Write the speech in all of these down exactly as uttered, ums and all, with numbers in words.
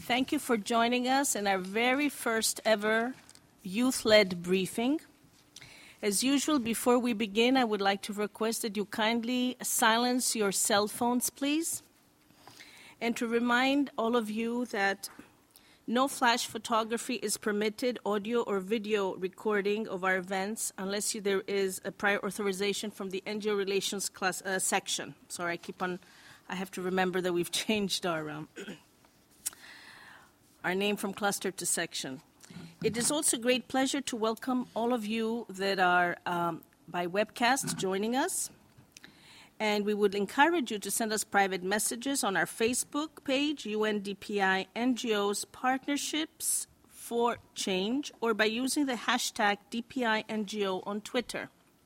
Thank you for joining us in our very first ever youth-led briefing. As usual, before we begin, I would like to request that you kindly silence your cell phones, please, and to remind all of you that no flash photography is permitted, audio or video recording of our events, unless you, there is a prior authorization from the N G O Relations class, uh, section. Sorry, I keep on, I have to remember that we've changed our, um, our name from cluster to section. It is also a great pleasure to welcome all of you that are um, by webcast joining us. And we would encourage you to send us private messages on our Facebook page, U N D P I N G Os Partnerships for Change, or by using the hashtag D P I N G O on Twitter.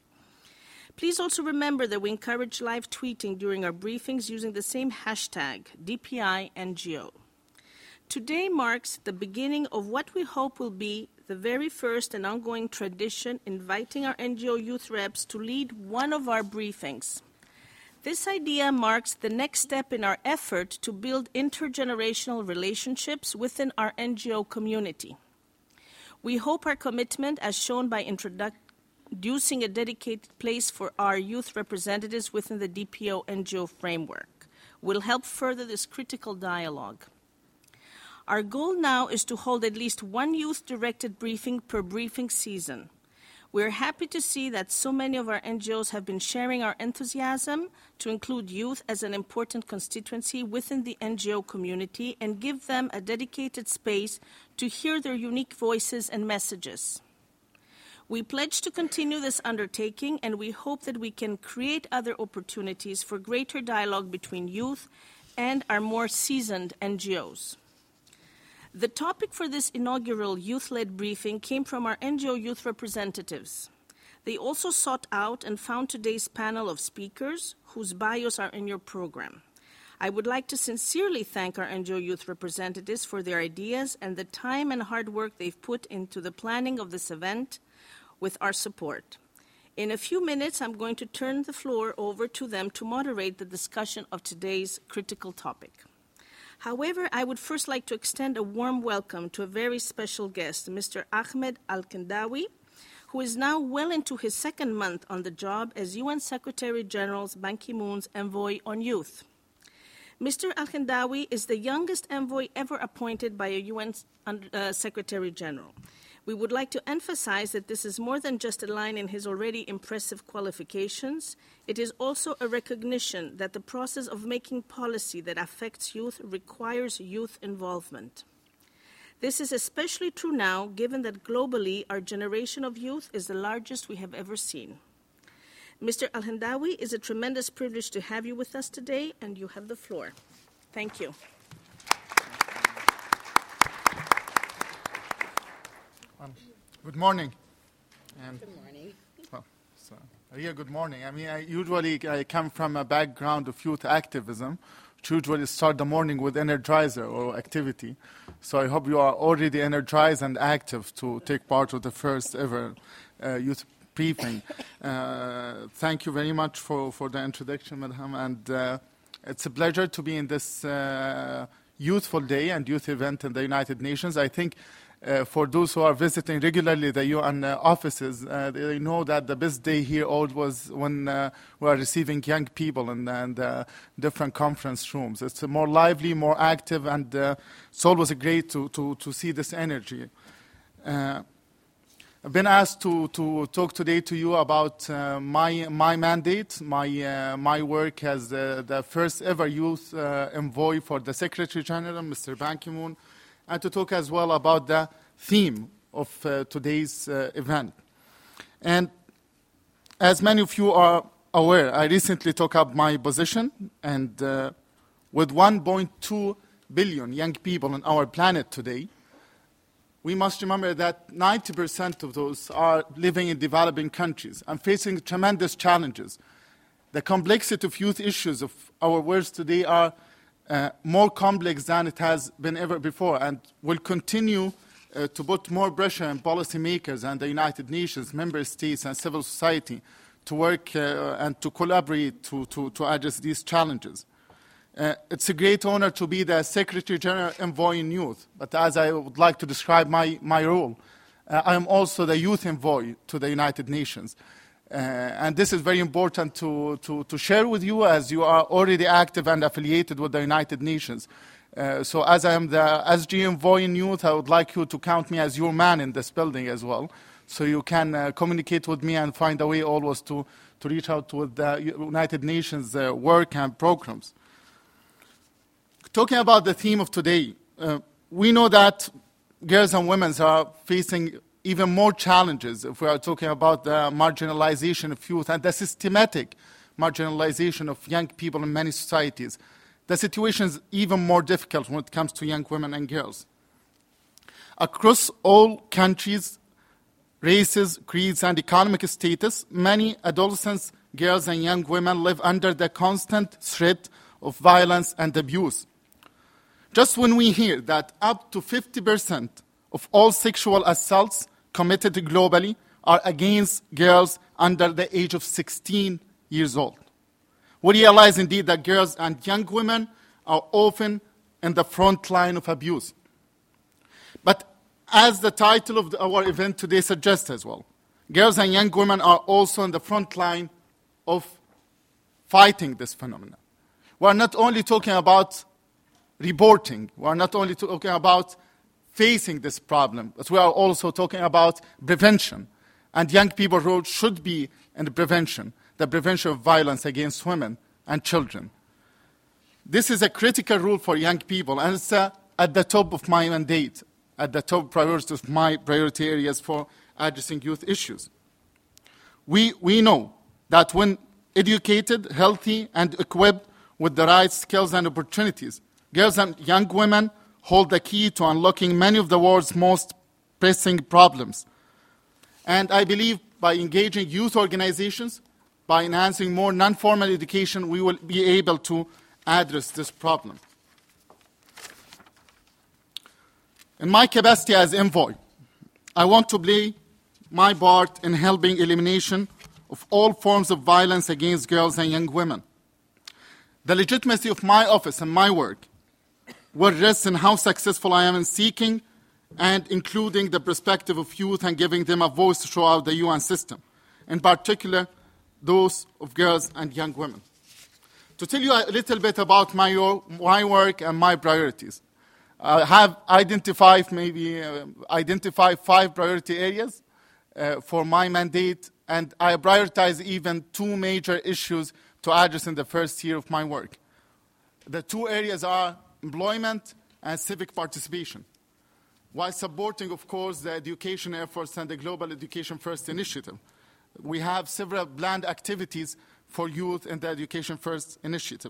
Please also remember that we encourage live tweeting during our briefings using the same hashtag, D P I N G O. Today marks the beginning of what we hope will be the very first and ongoing tradition, inviting our N G O youth reps to lead one of our briefings. This idea marks the next step in our effort to build intergenerational relationships within our N G O community. We hope our commitment, as shown by introducing a dedicated place for our youth representatives within the D P O N G O framework, will help further this critical dialogue. Our goal now is to hold at least one youth-directed briefing per briefing season. We're happy to see that so many of our N G Os have been sharing our enthusiasm to include youth as an important constituency within the N G O community and give them a dedicated space to hear their unique voices and messages. We pledge to continue this undertaking, and we hope that we can create other opportunities for greater dialogue between youth and our more seasoned N G Os. The topic for this inaugural youth-led briefing came from our N G O youth representatives. They also sought out and found today's panel of speakers whose bios are in your program. I would like to sincerely thank our N G O youth representatives for their ideas and the time and hard work they've put into the planning of this event with our support. In a few minutes, I'm going to turn the floor over to them to moderate the discussion of today's critical topic. However, I would first like to extend a warm welcome to a very special guest, Mister Ahmed Al-Kendawi, who is now well into his second month on the job as U N Secretary General Ban Ki-moon's envoy on youth. Mister Al-Kendawi is the youngest envoy ever appointed by a U N uh, Secretary General. We would like to emphasize that this is more than just a line in his already impressive qualifications. It is also a recognition that the process of making policy that affects youth requires youth involvement. This is especially true now, given that globally our generation of youth is the largest we have ever seen. Mister Al-Kendawi, it is a tremendous privilege to have you with us today, and you have the floor. Thank you. Um, good morning. Um, good morning. Well, so, yeah, good morning. I mean, I usually I come from a background of youth activism, which usually start the morning with energizer or activity. So I hope you are already energized and active to take part of the first ever uh, youth briefing. Uh, thank you very much for, for the introduction, Madam, and uh, it's a pleasure to be in this uh, youthful day and youth event in the United Nations. I think Uh, for those who are visiting regularly the U N uh, offices, uh, they know that the best day here all was when uh, we are receiving young people in, in the different conference rooms. It's uh, more lively, more active, and uh, it's always great to, to, to see this energy. Uh, I've been asked to, to talk today to you about uh, my, my mandate, my, uh, my work as the, the first ever youth uh, envoy for the Secretary General, Mister Ban Ki-moon, and to talk as well about the theme of uh, today's uh, event. And as many of you are aware, I recently took up my position, and uh, with one point two billion young people on our planet today, we must remember that ninety percent of those are living in developing countries and facing tremendous challenges. The complexity of youth issues of our world today are Uh, more complex than it has been ever before, and will continue uh, to put more pressure on policymakers and the United Nations, member states, and civil society to work uh, and to collaborate to, to, to address these challenges. Uh, it's a great honor to be the Secretary General Envoy in Youth, but as I would like to describe my, my role, uh, I am also the Youth Envoy to the United Nations. Uh, and this is very important to, to, to share with you, as you are already active and affiliated with the United Nations. Uh, so as I am the S G Envoy in Youth, I would like you to count me as your man in this building as well, so you can uh, communicate with me and find a way always to, to reach out with the United Nations uh, work and programs. Talking about the theme of today, uh, we know that girls and women are facing even more challenges if we are talking about the marginalization of youth and the systematic marginalization of young people in many societies. The situation is even more difficult when it comes to young women and girls. Across all countries, races, creeds, and economic status, many adolescents, girls, and young women live under the constant threat of violence and abuse. Just when we hear that up to fifty percent of all sexual assaults committed globally are against girls under the age of sixteen years old, we realize indeed that girls and young women are often in the front line of abuse. But as the title of the, our event today suggests as well, girls and young women are also in the front line of fighting this phenomenon. We are not only talking about reporting. We are not only talking about facing this problem, but we are also talking about prevention. And young people's role should be in the prevention, the prevention of violence against women and children. This is a critical role for young people, and it's uh, at the top of my mandate, at the top priorities of my priority areas for addressing youth issues. We, we know that when educated, healthy, and equipped with the right skills and opportunities, girls and young women hold the key to unlocking many of the world's most pressing problems. And I believe by engaging youth organizations, by enhancing more non-formal education, we will be able to address this problem. In my capacity as envoy, I want to play my part in helping elimination of all forms of violence against girls and young women. The legitimacy of my office and my work will rest in how successful I am in seeking and including the perspective of youth and giving them a voice throughout the U N system, in particular those of girls and young women. To tell you a little bit about my, my work and my priorities, I have identified maybe uh, identified five priority areas uh, for my mandate, and I prioritize even two major issues to address in the first year of my work. The two areas are employment and civic participation, while supporting, of course, the education efforts and the Global Education First initiative. We have several planned activities for youth in the Education First initiative.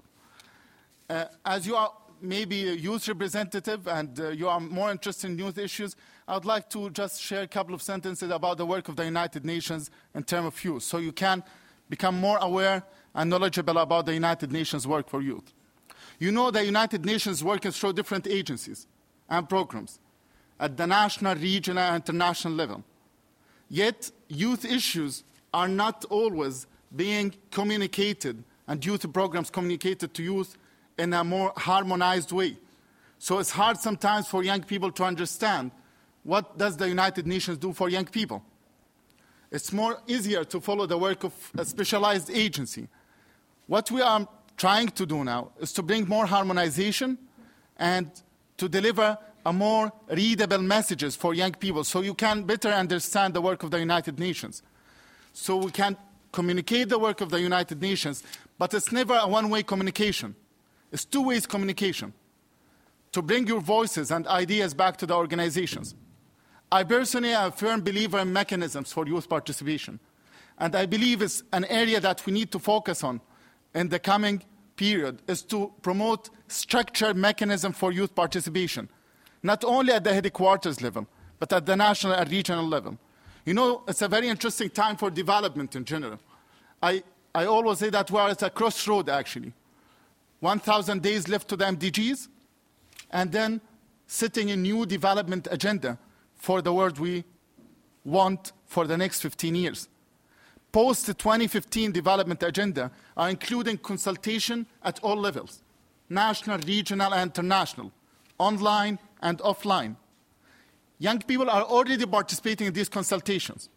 Uh, as you are maybe a youth representative and uh, you are more interested in youth issues, I would like to just share a couple of sentences about the work of the United Nations in terms of youth, so you can become more aware and knowledgeable about the United Nations work for youth. You know the United Nations works through different agencies and programs at the national, regional, and international level. Yet, youth issues are not always being communicated and youth programs communicated to youth in a more harmonized way. So it's hard sometimes for young people to understand what does the United Nations do for young people. It's more easier to follow the work of a specialized agency. What we are trying to do now is to bring more harmonization and to deliver a more readable messages for young people so you can better understand the work of the United Nations. So we can communicate the work of the United Nations, but it's never a one-way communication. It's two-way communication to bring your voices and ideas back to the organizations. I personally am a firm believer in mechanisms for youth participation, and I believe it's an area that we need to focus on in the coming period, is to promote structured mechanism for youth participation, not only at the headquarters level, but at the national and regional level. You know, it's a very interesting time for development in general. I, I always say that we are at a crossroad, actually. one thousand days left to the M D Gs, and then setting a new development agenda for the world we want for the next fifteen years. Post twenty fifteen development agenda are including consultation at all levels, national, regional, and international, online and offline. Young people are already participating in these consultations.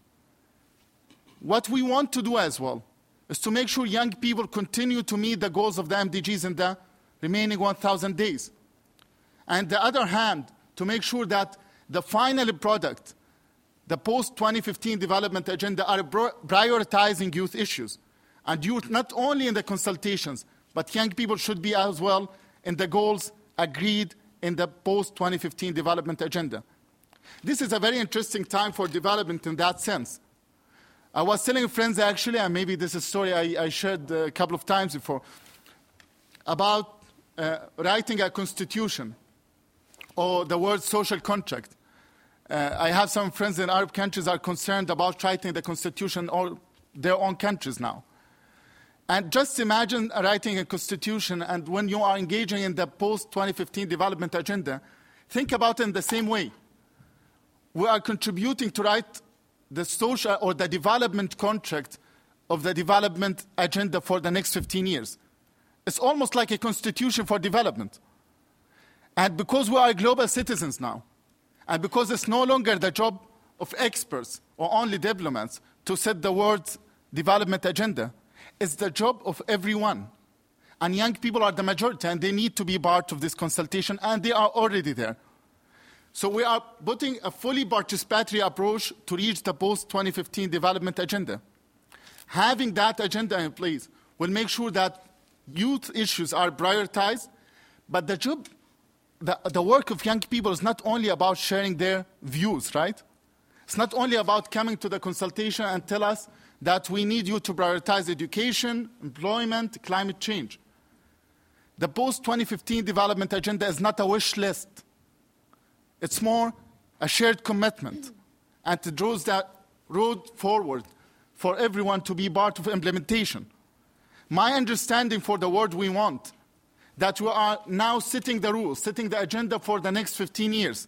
What we want to do as well is to make sure young people continue to meet the goals of the M D Gs in the remaining one thousand days. And on the other hand, to make sure that the final product, the post twenty fifteen development agenda, are prioritizing youth issues. And youth, not only in the consultations, but young people should be as well in the goals agreed in the post twenty fifteen development agenda. This is a very interesting time for development in that sense. I was telling friends actually, and maybe this is a story I, I shared a couple of times before, about uh, writing a constitution or the word social contract. Uh, I have some friends in Arab countries are concerned about writing the constitution or their own countries now. And just imagine writing a constitution, and when you are engaging in the post twenty fifteen development agenda, think about it in the same way. We are contributing to write the social or the development contract of the development agenda for the next fifteen years. It's almost like a constitution for development. And because we are global citizens now, and because it's no longer the job of experts or only diplomats to set the words development agenda, it's the job of everyone. And young people are the majority, and they need to be part of this consultation, and they are already there. So we are putting a fully participatory approach to reach the post twenty fifteen development agenda. Having that agenda in place will make sure that youth issues are prioritized, but the job, the, the work of young people is not only about sharing their views, right? It's not only about coming to the consultation and tell us that we need you to prioritize education, employment, climate change. The post twenty fifteen development agenda is not a wish list. It's more a shared commitment, and it draws that road forward for everyone to be part of implementation. My understanding for the word we want, that we are now setting the rules, setting the agenda for the next fifteen years.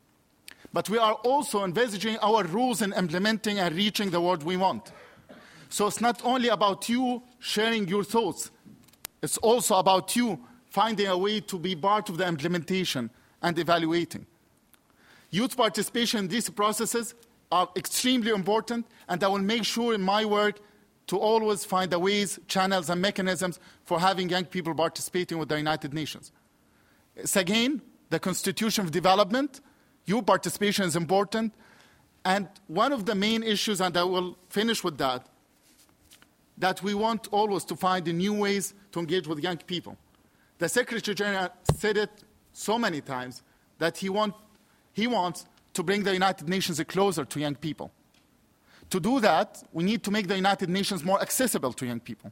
But we are also envisaging our rules in implementing and reaching the word we want. So it's not only about you sharing your thoughts, it's also about you finding a way to be part of the implementation and evaluating. Youth participation in these processes are extremely important, and I will make sure in my work to always find the ways, channels, and mechanisms for having young people participating with the United Nations. It's again, the Constitution of Development. Your participation is important. And one of the main issues, and I will finish with that, that we want always to find new ways to engage with young people. The Secretary General said it so many times that he want, He wants to bring the United Nations closer to young people. To do that, we need to make the United Nations more accessible to young people.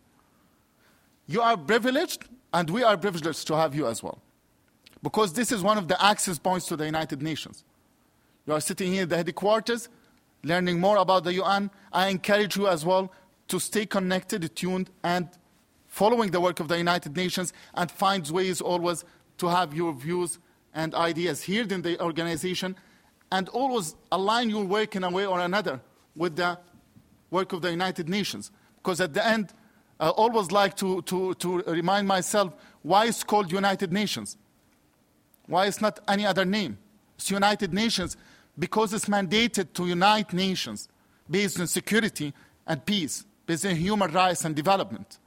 You are privileged, and we are privileged to have you as well, because this is one of the access points to the United Nations. You are sitting here at the headquarters, learning more about the U N. I encourage you as well to stay connected, tuned, and following the work of the United Nations, and find ways always to have your views and ideas heard in the organization, and always align your work in a way or another with the work of the United Nations. Because at the end, I always like to, to, to remind myself why it's called United Nations. Why it's not any other name. It's United Nations because it's mandated to unite nations based on security and peace, based on human rights and development.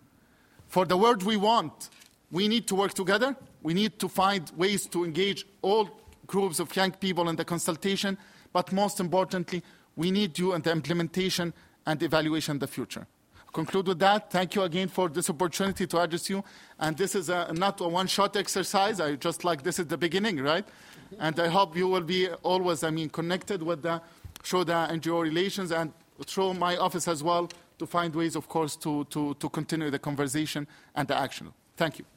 For the world we want, we need to work together. We need to find ways to engage all groups of young people in the consultation, but most importantly, we need you in the implementation and evaluation in the future. I'll conclude with that. Thank you again for this opportunity to address you. And this is a, not a one-shot exercise. I just like this is the beginning, right? And I hope you will be always, I mean, connected with the through the N G O relations and through my office as well to find ways, of course, to, to, to continue the conversation and the action. Thank you.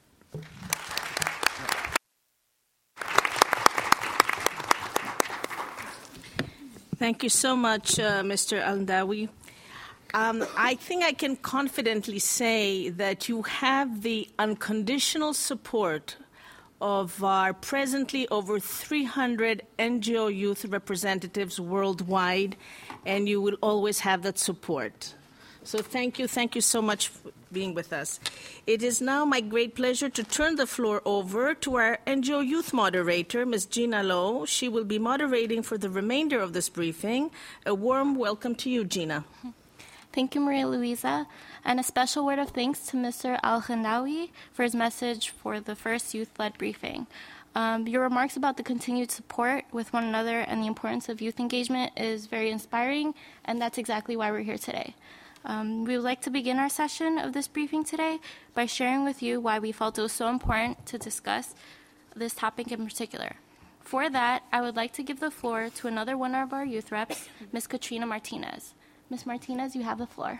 Thank you so much, uh, Mister Al-Andawi. Um, I think I can confidently say that you have the unconditional support of our presently over three hundred N G O youth representatives worldwide, and you will always have that support. So thank you, thank you so much being with us. It is now my great pleasure to turn the floor over to our N G O Youth moderator, Miz Gina Lowe. She will be moderating for the remainder of this briefing. A warm welcome to you, Gina. Thank you, Maria Luisa, and a special word of thanks to Mister Al-Khandawi for his message for the first youth-led briefing. Um, your remarks about the continued support with one another and the importance of youth engagement is very inspiring, and that's exactly why we're here today. Um, we would like to begin our session of this briefing today by sharing with you why we felt it was so important to discuss this topic in particular. For that, I would like to give the floor to another one of our youth reps, Miz Katrina Martinez. Miz Martinez, you have the floor.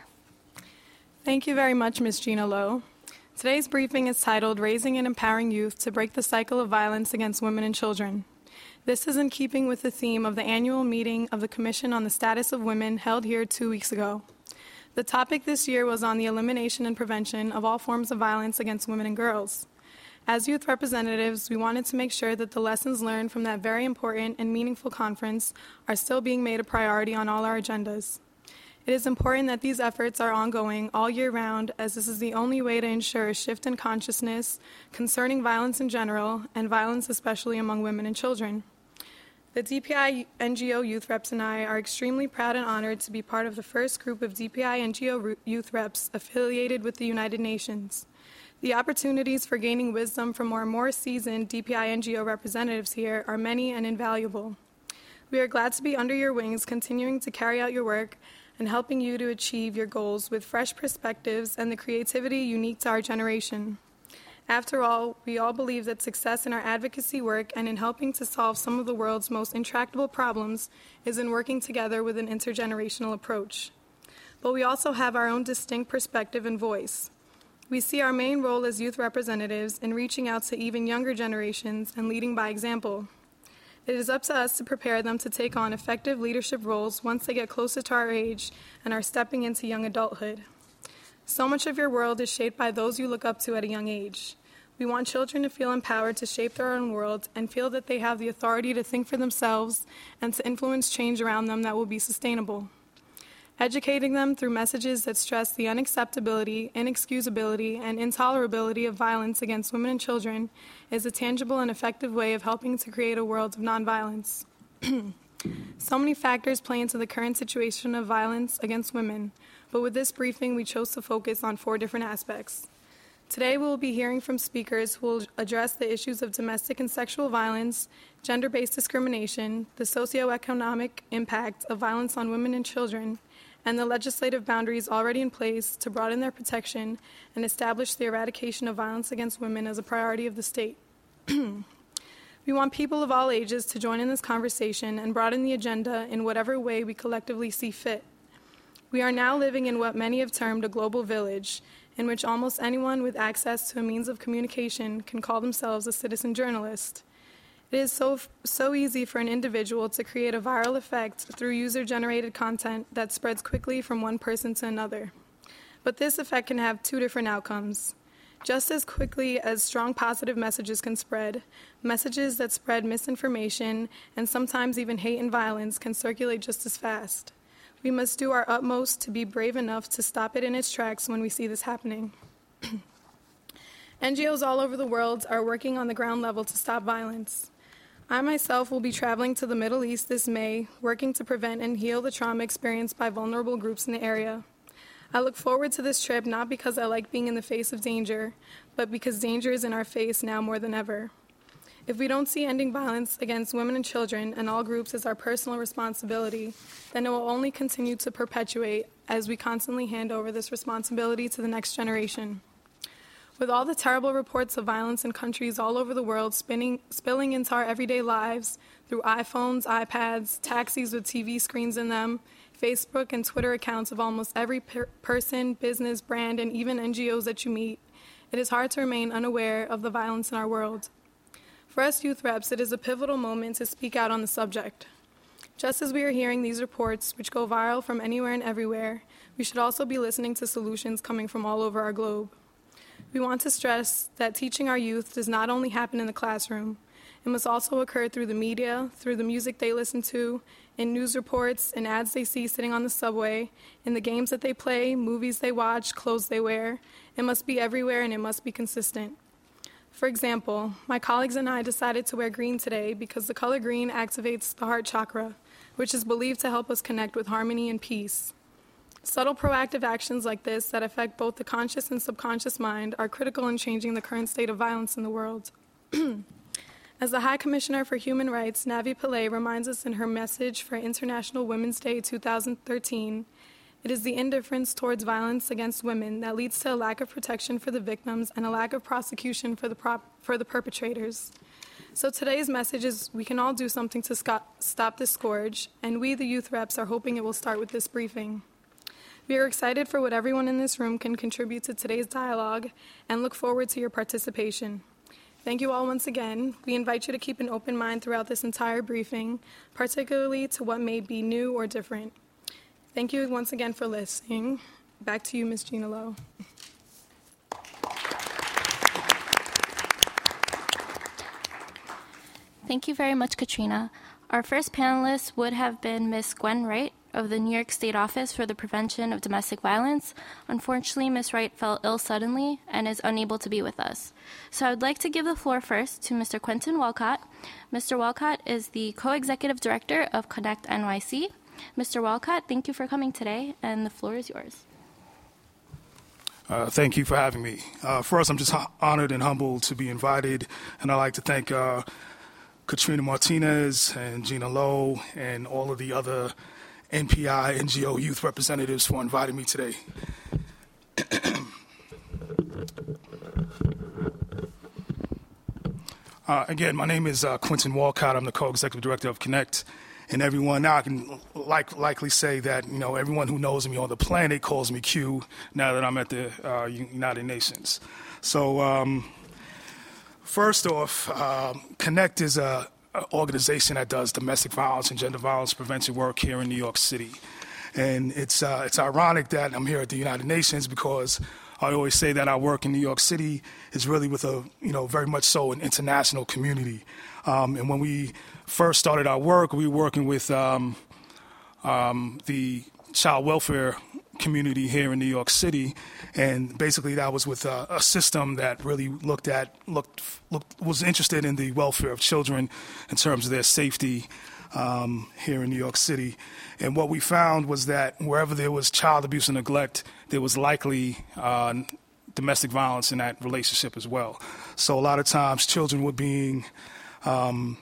Thank you very much, Miz Gina Lowe. Today's briefing is titled Raising and Empowering Youth to Break the Cycle of Violence Against Women and Children. This is in keeping with the theme of the annual meeting of the Commission on the Status of Women held here two weeks ago. The topic this year was on the elimination and prevention of all forms of violence against women and girls. As youth representatives, we wanted to make sure that the lessons learned from that very important and meaningful conference are still being made a priority on all our agendas. It is important that these efforts are ongoing all year round, as this is the only way to ensure a shift in consciousness concerning violence in general, and violence especially among women and children. The D P I N G O youth reps and I are extremely proud and honored to be part of the first group of D P I N G O youth reps affiliated with the United Nations. The opportunities for gaining wisdom from our more seasoned D P I N G O representatives here are many and invaluable. We are glad to be under your wings, continuing to carry out your work and helping you to achieve your goals with fresh perspectives and the creativity unique to our generation. After all, we all believe that success in our advocacy work and in helping to solve some of the world's most intractable problems is in working together with an intergenerational approach. But we also have our own distinct perspective and voice. We see our main role as youth representatives in reaching out to even younger generations and leading by example. It is up to us to prepare them to take on effective leadership roles once they get closer to our age and are stepping into young adulthood. So much of your world is shaped by those you look up to at a young age. We want children to feel empowered to shape their own world and feel that they have the authority to think for themselves and to influence change around them that will be sustainable. Educating them through messages that stress the unacceptability, inexcusability, and intolerability of violence against women and children is a tangible and effective way of helping to create a world of nonviolence. So many factors play into the current situation of violence against women, but with this briefing, we chose to focus on four different aspects. Today, we will be hearing from speakers who will address the issues of domestic and sexual violence, gender-based discrimination, the socioeconomic impact of violence on women and children, and the legislative boundaries already in place to broaden their protection and establish the eradication of violence against women as a priority of the state. We want people of all ages to join in this conversation and broaden the agenda in whatever way we collectively see fit. We are now living in what many have termed a global village, in which almost anyone with access to a means of communication can call themselves a citizen journalist. It is so, so easy for an individual to create a viral effect through user-generated content that spreads quickly from one person to another. But this effect can have two different outcomes. Just as quickly as strong positive messages can spread, messages that spread misinformation and sometimes even hate and violence can circulate just as fast. We must do our utmost to be brave enough to stop it in its tracks when we see this happening. N G Os all over the world are working on the ground level to stop violence. I myself will be traveling to the Middle East this May, working to prevent and heal the trauma experienced by vulnerable groups in the area. I look forward to this trip not because I like being in the face of danger, but because danger is in our face now more than ever. If we don't see ending violence against women and children and all groups as our personal responsibility, then it will only continue to perpetuate as we constantly hand over this responsibility to the next generation. With all the terrible reports of violence in countries all over the world spinning, spilling into our everyday lives through iPhones, iPads, taxis with T V screens in them, Facebook and Twitter accounts of almost every per- person, business, brand, and even N G Os that you meet, it is hard to remain unaware of the violence in our world. For us youth reps, it is a pivotal moment to speak out on the subject. Just as we are hearing these reports, which go viral from anywhere and everywhere, we should also be listening to solutions coming from all over our globe. We want to stress that teaching our youth does not only happen in the classroom. It must also occur through the media, through the music they listen to, in news reports, in ads they see sitting on the subway, in the games that they play, movies they watch, clothes they wear. It must be everywhere and it must be consistent. For example, my colleagues and I decided to wear green today because the color green activates the heart chakra, which is believed to help us connect with harmony and peace. Subtle proactive actions like this that affect both the conscious and subconscious mind are critical in changing the current state of violence in the world. As the High Commissioner for Human Rights, Navi Pillay, reminds us in her message for International Women's Day two thousand thirteen, it is the indifference towards violence against women that leads to a lack of protection for the victims and a lack of prosecution for the, prop- for the perpetrators. So today's message is we can all do something to sco- stop this scourge, and we, the youth reps, are hoping it will start with this briefing. We are excited for what everyone in this room can contribute to today's dialogue and look forward to your participation. Thank you all once again. We invite you to keep an open mind throughout this entire briefing, particularly to what may be new or different. Thank you once again for listening. Back to you, Miz Gina Lowe. Thank you very much, Katrina. Our first panelist would have been Miz Gwen Wright of the New York State Office for the Prevention of Domestic Violence. Unfortunately, Miz Wright fell ill suddenly and is unable to be with us. So I would like to give the floor first to Mister Quentin Walcott. Mister Walcott is the Co-Executive Director of Connect N Y C. Mister Walcott, thank you for coming today, and the floor is yours. Uh, thank you for having me. Uh, first, I'm just honored and humbled to be invited, and I'd like to thank uh, Katrina Martinez and Gina Lowe and all of the other N P I, N G O youth representatives for inviting me today. uh, again, my name is uh, Quentin Walcott. I'm the Co-Executive Director of Connect. And everyone, now I can like, likely say that, you know, everyone who knows me on the planet calls me Q now that I'm at the uh, United Nations. So um, first off, um, Connect is a An organization that does domestic violence and gender violence prevention work here in New York City. And it's uh, it's ironic that I'm here at the United Nations because I always say that our work in New York City is really with a, you know, very much so an international community. Um, and when we first started our work, we were working with um, um, the child welfare community here in New York City, and basically that was with a, a system that really looked at looked, looked was interested in the welfare of children in terms of their safety um, here in New York City. And what we found was that wherever there was child abuse and neglect, there was likely uh, domestic violence in that relationship as well. So a lot of times children were being um,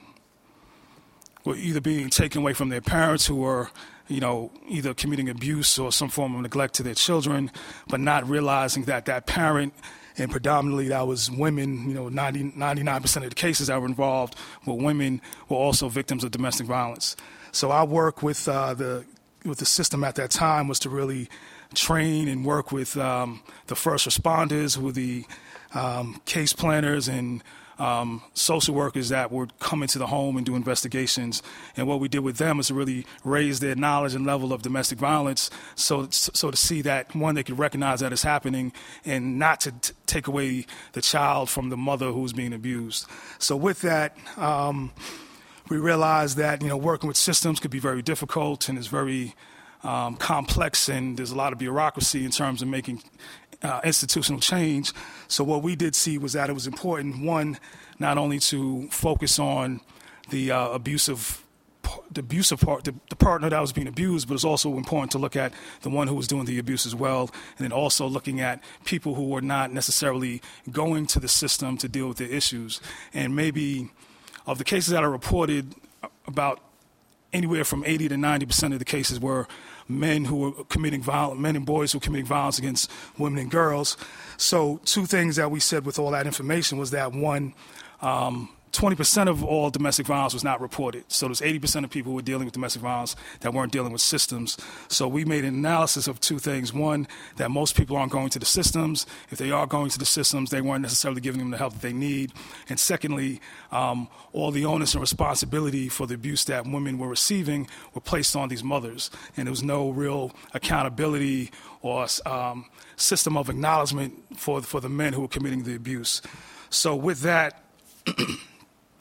were either being taken away from their parents who were, you know, either committing abuse or some form of neglect to their children, but not realizing that that parent, and predominantly that was women, you know, ninety, ninety-nine percent of the cases that were involved were women, were also victims of domestic violence. So our work with uh, the with the system at that time was to really train and work with um, the first responders, with the um, case planners and Um, social workers that would come into the home and do investigations. And what we did with them was to really raise their knowledge and level of domestic violence, so so to see that, one, they could recognize that it's happening and not to t- take away the child from the mother who's being abused. So with that, um, we realized that, you know, working with systems could be very difficult and is very um, complex, and there's a lot of bureaucracy in terms of making Uh, institutional change. So what we did see was that it was important, one, not only to focus on the uh, abusive, the abusive part, the, the partner that was being abused, but it's also important to look at the one who was doing the abuse as well, and then also looking at people who were not necessarily going to the system to deal with their issues. And maybe of the cases that are reported, about anywhere from eighty to ninety percent of the cases were men who were committing violence, men and boys who were committing violence against women and girls. So two things that we said with all that information was that, one, um, twenty percent of all domestic violence was not reported. So there's eighty percent of people who were dealing with domestic violence that weren't dealing with systems. So we made an analysis of two things. One, that most people aren't going to the systems. If they are going to the systems, they weren't necessarily giving them the help that they need. And secondly, um, all the onus and responsibility for the abuse that women were receiving were placed on these mothers. And there was no real accountability or um, system of acknowledgement for, for the men who were committing the abuse. So with that,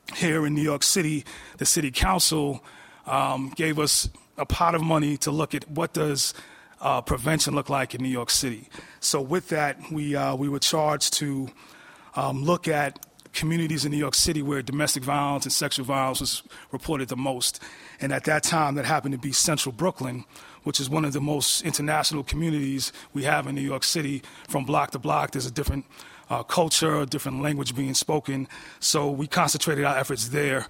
here in New York City, the City Council um, gave us a pot of money to look at what does uh, prevention look like in New York City. So with that, we uh, we were charged to um, look at communities in New York City where domestic violence and sexual violence was reported the most. And at that time, that happened to be Central Brooklyn, which is one of the most international communities we have in New York City. From block to block, there's a different uh, culture, a different language being spoken. So we concentrated our efforts there.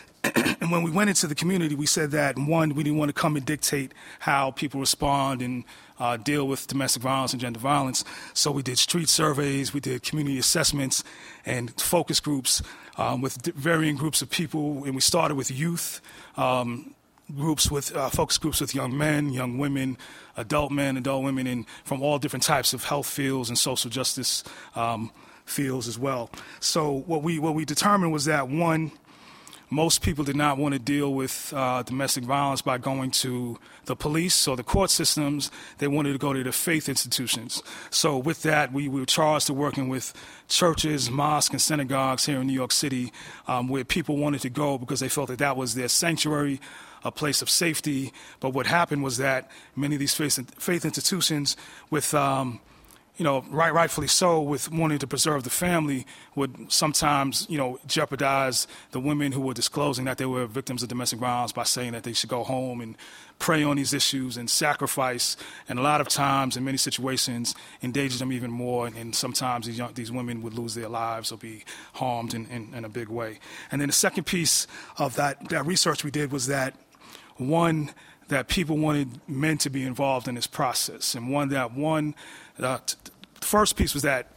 And when we went into the community, we said that, one, we didn't want to come and dictate how people respond and uh, deal with domestic violence and gender violence. So we did street surveys, we did community assessments and focus groups um, with varying groups of people. And we started with youth, um, groups with uh, focus groups with young men, young women, adult men, adult women, and from all different types of health fields and social justice um, fields as well. So what we what we determined was that, one, most people did not want to deal with uh, domestic violence by going to the police or the court systems. They wanted to go to the faith institutions. So with that, we, we were charged to working with churches, mosques, and synagogues here in New York City, um, where people wanted to go because they felt that that was their sanctuary, a place of safety. But what happened was that many of these faith, faith institutions, with um, you know, right, rightfully so, with wanting to preserve the family, would sometimes, you know, jeopardize the women who were disclosing that they were victims of domestic violence by saying that they should go home and pray on these issues and sacrifice, and a lot of times, in many situations, endanger them even more, and, and sometimes these, young, these women would lose their lives or be harmed in, in, in a big way. And then the second piece of that, that research we did was that, one, that people wanted men to be involved in this process, and one that one, uh, t- the first piece was that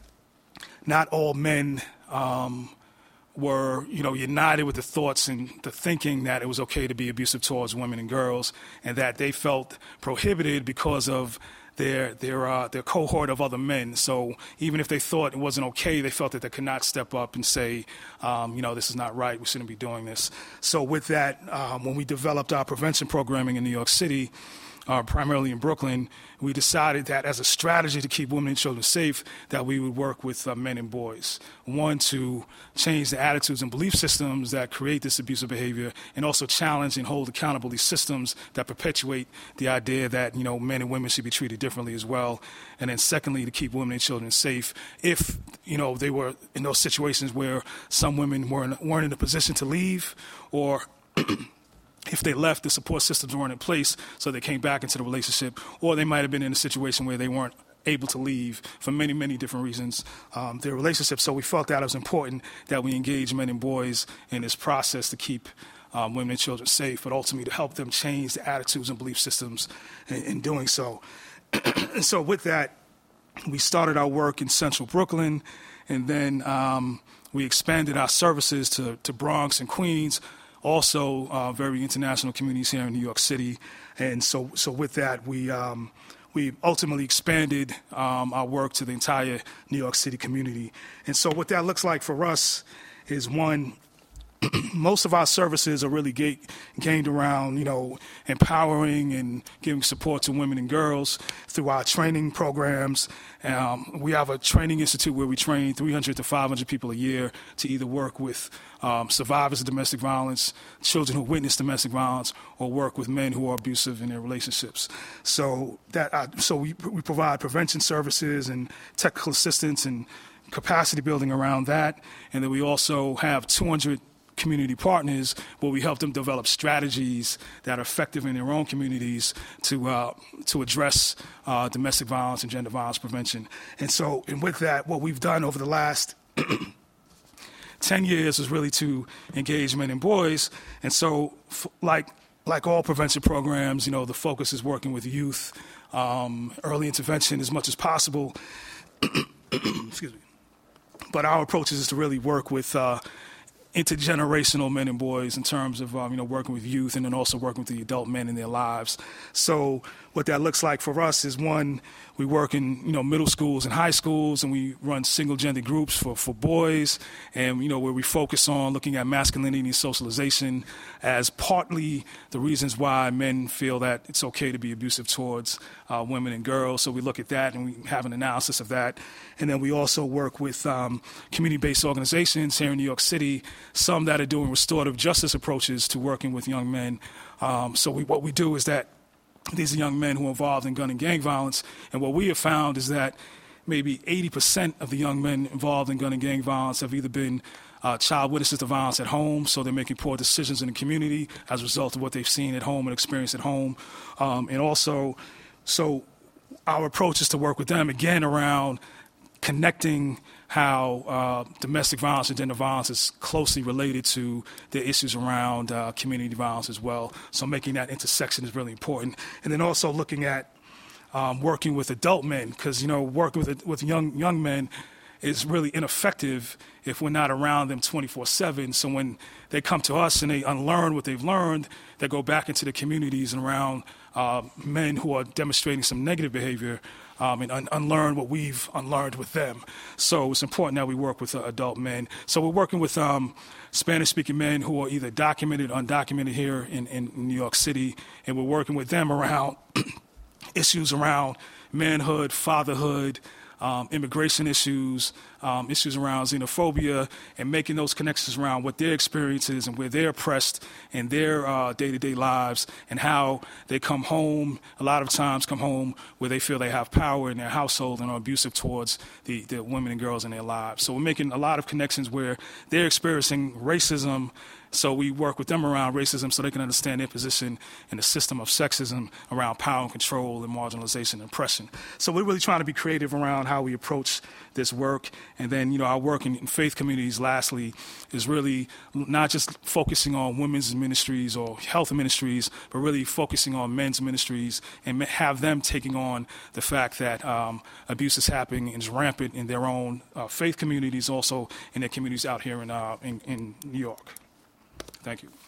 not all men um, were, you know, united with the thoughts and the thinking that it was okay to be abusive towards women and girls, and that they felt prohibited because of their their uh, their cohort of other men. So even if they thought it wasn't okay, they felt that they could not step up and say, um, you know, this is not right, we shouldn't be doing this. So with that, um, when we developed our prevention programming in New York City, uh, primarily in Brooklyn, we decided that as a strategy to keep women and children safe, that we would work with uh, men and boys. One, to change the attitudes and belief systems that create this abusive behavior, and also challenge and hold accountable these systems that perpetuate the idea that, you know, men and women should be treated differently as well. And then secondly, to keep women and children safe if, you know, they were in those situations where some women weren't, weren't in a position to leave, or if they left, the support systems weren't in place, so they came back into the relationship, or they might have been in a situation where they weren't able to leave for many, many different reasons, um, their relationship. So we felt that it was important that we engage men and boys in this process to keep um, women and children safe, but ultimately to help them change the attitudes and belief systems in, in doing so. And so with that, we started our work in Central Brooklyn, and then um, we expanded our services to, to Bronx and Queens, also uh, very international communities here in New York City. And so so with that, we um, we ultimately expanded um, our work to the entire New York City community. And so what that looks like for us is, one, most of our services are really ga- gained around, you know, empowering and giving support to women and girls through our training programs. Um, we have a training institute where we train three hundred to five hundred people a year to either work with um, survivors of domestic violence, children who witness domestic violence, or work with men who are abusive in their relationships. So that uh, so we we provide prevention services and technical assistance and capacity building around that, and then we also have two hundred community partners where we help them develop strategies that are effective in their own communities to uh, to address uh, domestic violence and gender violence prevention. And so, and with that, what we've done over the last ten years is really to engage men and boys. And so, f- like like all prevention programs, you know, the focus is working with youth, um, early intervention as much as possible. Excuse me. But our approach is to really work with uh, intergenerational men and boys in terms of um, you know, working with youth, and then also working with the adult men in their lives. So what that looks like for us is, one, we work in, you know, middle schools and high schools, and we run single gender groups for, for boys, and, you know, where we focus on looking at masculinity and socialization as partly the reasons why men feel that it's okay to be abusive towards uh, women and girls. So we look at that and we have an analysis of that. And then we also work with um, community-based organizations here in New York City some that are doing restorative justice approaches to working with young men. Um, so we, what we do is that these are young men who are involved in gun and gang violence, and what we have found is that maybe eighty percent of the young men involved in gun and gang violence have either been uh, child witnesses to violence at home, so they're making poor decisions in the community as a result of what they've seen at home and experienced at home. Um, and also, so our approach is to work with them, again, around connecting how uh, domestic violence and gender violence is closely related to the issues around uh, community violence as well. So making that intersection is really important. And then also looking at um, working with adult men, because, you know, working with with young young men is really ineffective if we're not around them twenty-four seven. So when they come to us and they unlearn what they've learned, they go back into the communities and around uh, men who are demonstrating some negative behavior um, and un- unlearn what we've unlearned with them. So it's important that we work with uh, adult men. So we're working with um, Spanish-speaking men who are either documented or undocumented here in, in New York City, and we're working with them around issues around manhood, fatherhood, Um, immigration issues, um, issues around xenophobia, and making those connections around what their experience is and where they're oppressed in their uh, day-to-day lives, and how they come home, a lot of times come home where they feel they have power in their household and are abusive towards the, the women and girls in their lives. So we're making a lot of connections where they're experiencing racism, so we work with them around racism so they can understand their position in the system of sexism around power and control and marginalization and oppression. So we're really trying to be creative around how we approach this work. And then, you know, our work in, in faith communities, lastly, is really not just focusing on women's ministries or health ministries, but really focusing on men's ministries and have them taking on the fact that um, abuse is happening and is rampant in their own uh, faith communities, also in their communities out here in, uh, in, in New York. Thank you.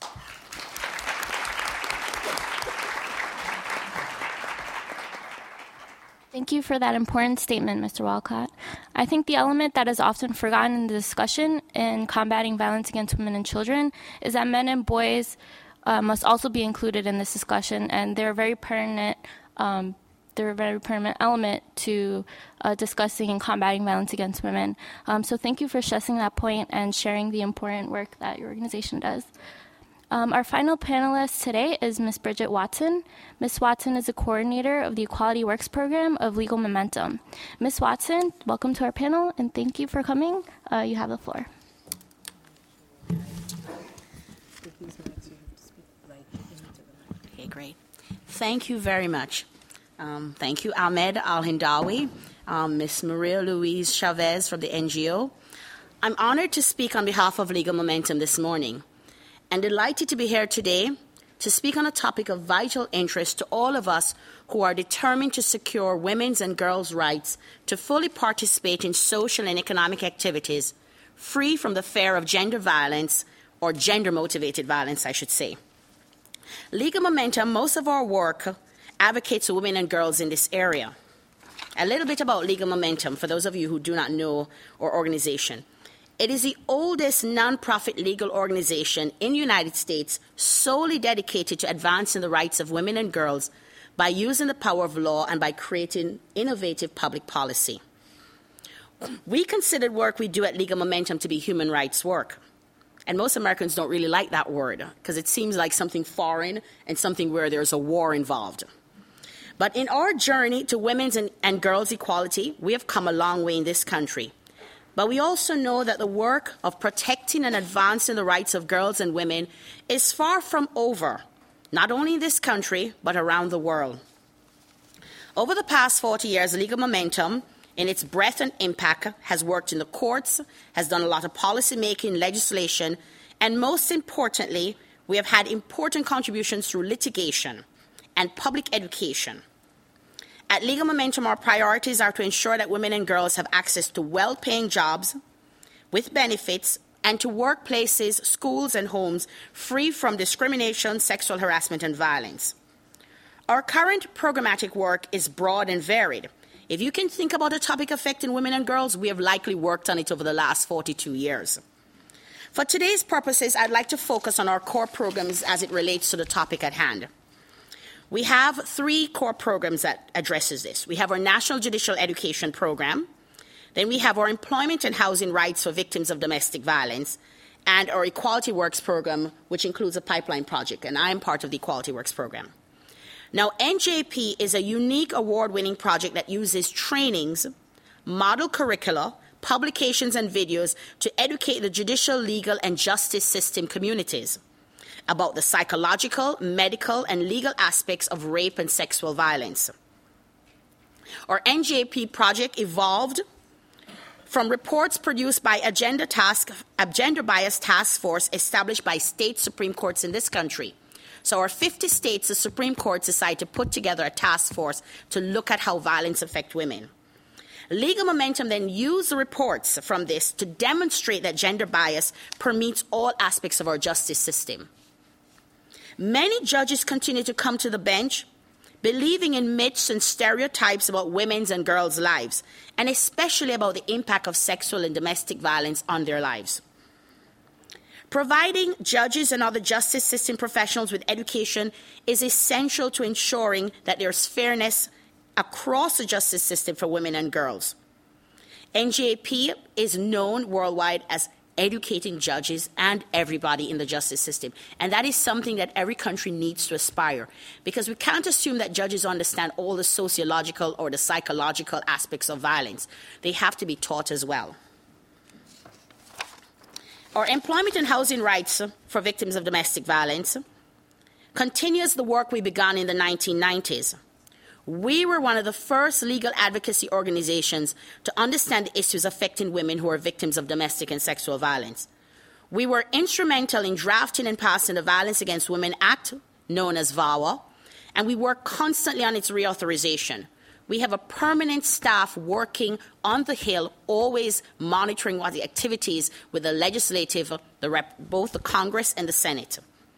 Thank you for that important statement, Mister Walcott. I think the element that is often forgotten in the discussion in combating violence against women and children is that men and boys uh, must also be included in this discussion, and they're a very pertinent, um, they're a very pertinent element to uh, discussing and combating violence against women. Um, so thank you for stressing that point and sharing the important work that your organization does. Um, our final panelist today is Miz Bridget Watson. Miz Watson is the coordinator of the Equality Works program of Legal Momentum. Miz Watson, welcome to our panel, and thank you for coming. Uh, you have the floor. Okay, great. Thank you very much. Um, thank you, Ahmed Al-Hindawi, um, Miz Maria Louise Chavez from the N G O. I'm honored to speak on behalf of Legal Momentum this morning, and delighted to be here today to speak on a topic of vital interest to all of us who are determined to secure women's and girls' rights to fully participate in social and economic activities free from the fear of gender violence, or gender-motivated violence, I should say. Legal Momentum, most of our work advocates for women and girls in this area. A little bit about Legal Momentum, for those of you who do not know our organization. It is the oldest nonprofit legal organization in the United States solely dedicated to advancing the rights of women and girls by using the power of law and by creating innovative public policy. We consider work we do at Legal Momentum to be human rights work. And most Americans don't really like that word because it seems like something foreign and something where there's a war involved. But in our journey to women's and, and girls' equality, we have come a long way in this country. But we also know that the work of protecting and advancing the rights of girls and women is far from over, not only in this country, but around the world. Over the past forty years, Legal Momentum, in its breadth and impact, has worked in the courts, has done a lot of policy making, legislation, and most importantly, we have had important contributions through litigation and public education. At Legal Momentum, our priorities are to ensure that women and girls have access to well-paying jobs with benefits and to workplaces, schools, and homes free from discrimination, sexual harassment, and violence. Our current programmatic work is broad and varied. If you can think about a topic affecting women and girls, we have likely worked on it over the last forty-two years. For today's purposes, I'd like to focus on our core programs as it relates to the topic at hand. We have three core programs that addresses this. We have our National Judicial Education Program. Then we have our Employment and Housing Rights for Victims of Domestic Violence. and our Equality Works program, which includes a pipeline project, and I am part of the Equality Works program. Now, N J P is a unique award-winning project that uses trainings, model curricula, publications, and videos to educate the judicial, legal, and justice system communities about the psychological, medical, and legal aspects of rape and sexual violence. Our N J P project evolved from reports produced by a gender, task, a gender bias task force established by state Supreme Courts in this country. So our fifty states, the Supreme Court decided to put together a task force to look at how violence affects women. Legal Momentum then used the reports from this to demonstrate that gender bias permeates all aspects of our justice system. Many judges continue to come to the bench believing in myths and stereotypes about women's and girls' lives, and especially about the impact of sexual and domestic violence on their lives. Providing judges and other justice system professionals with education is essential to ensuring that there's fairness across the justice system for women and girls. N J P is known worldwide as educating judges and everybody in the justice system. And that is something that every country needs to aspire, because we can't assume that judges understand all the sociological or the psychological aspects of violence. They have to be taught as well. Our employment and housing rights for victims of domestic violence continues the work we began in the nineteen nineties. We were one of the first legal advocacy organizations to understand the issues affecting women who are victims of domestic and sexual violence. We were instrumental in drafting and passing the Violence Against Women Act, known as VAWA, and we work constantly on its reauthorization. We have a permanent staff working on the Hill, always monitoring what the activities with the legislative, the rep, both the Congress and the Senate.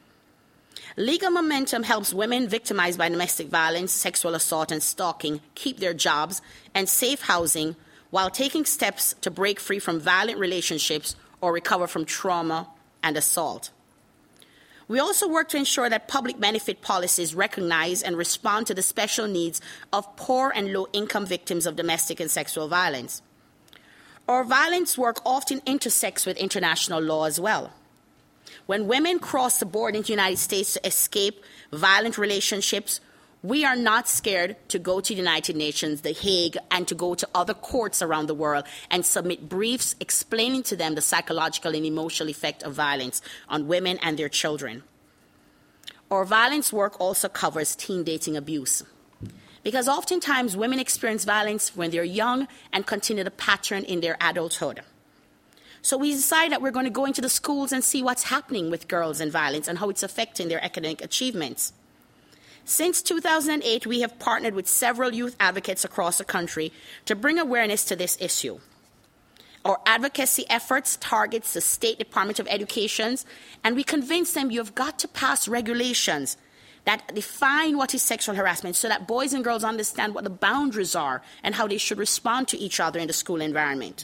Legal Momentum helps women victimized by domestic violence, sexual assault, and stalking keep their jobs and safe housing while taking steps to break free from violent relationships or recover from trauma and assault. We also work to ensure that public benefit policies recognize and respond to the special needs of poor and low-income victims of domestic and sexual violence. Our violence work often intersects with international law as well. When women cross the border into the United States to escape violent relationships, we are not scared to go to the United Nations, The Hague, and to go to other courts around the world and submit briefs explaining to them the psychological and emotional effect of violence on women and their children. Our violence work also covers teen dating abuse, because oftentimes women experience violence when they're young and continue the pattern in their adulthood. So we decide that we're going to go into the schools and see what's happening with girls and violence and how it's affecting their academic achievements. Since two thousand eight, we have partnered with several youth advocates across the country to bring awareness to this issue. Our advocacy efforts targets the State Department of Education, and we convince them you've got to pass regulations that define what is sexual harassment so that boys and girls understand what the boundaries are and how they should respond to each other in the school environment.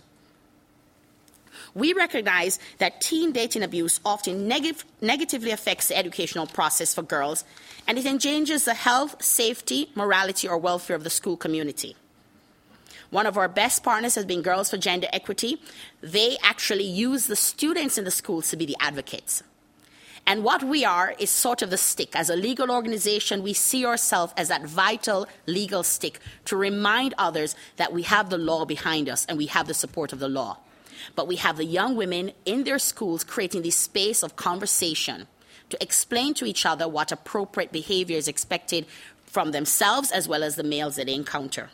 We recognize that teen dating abuse often neg- negatively affects the educational process for girls, and it endangers the health, safety, morality, or welfare of the school community. One of our best partners has been Girls for Gender Equity. They actually use the students in the schools to be the advocates. And what we are is sort of the stick. As a legal organization, we see ourselves as that vital legal stick to remind others that we have the law behind us and we have the support of the law. But we have the young women in their schools creating this space of conversation to explain to each other what appropriate behavior is expected from themselves as well as the males that they encounter.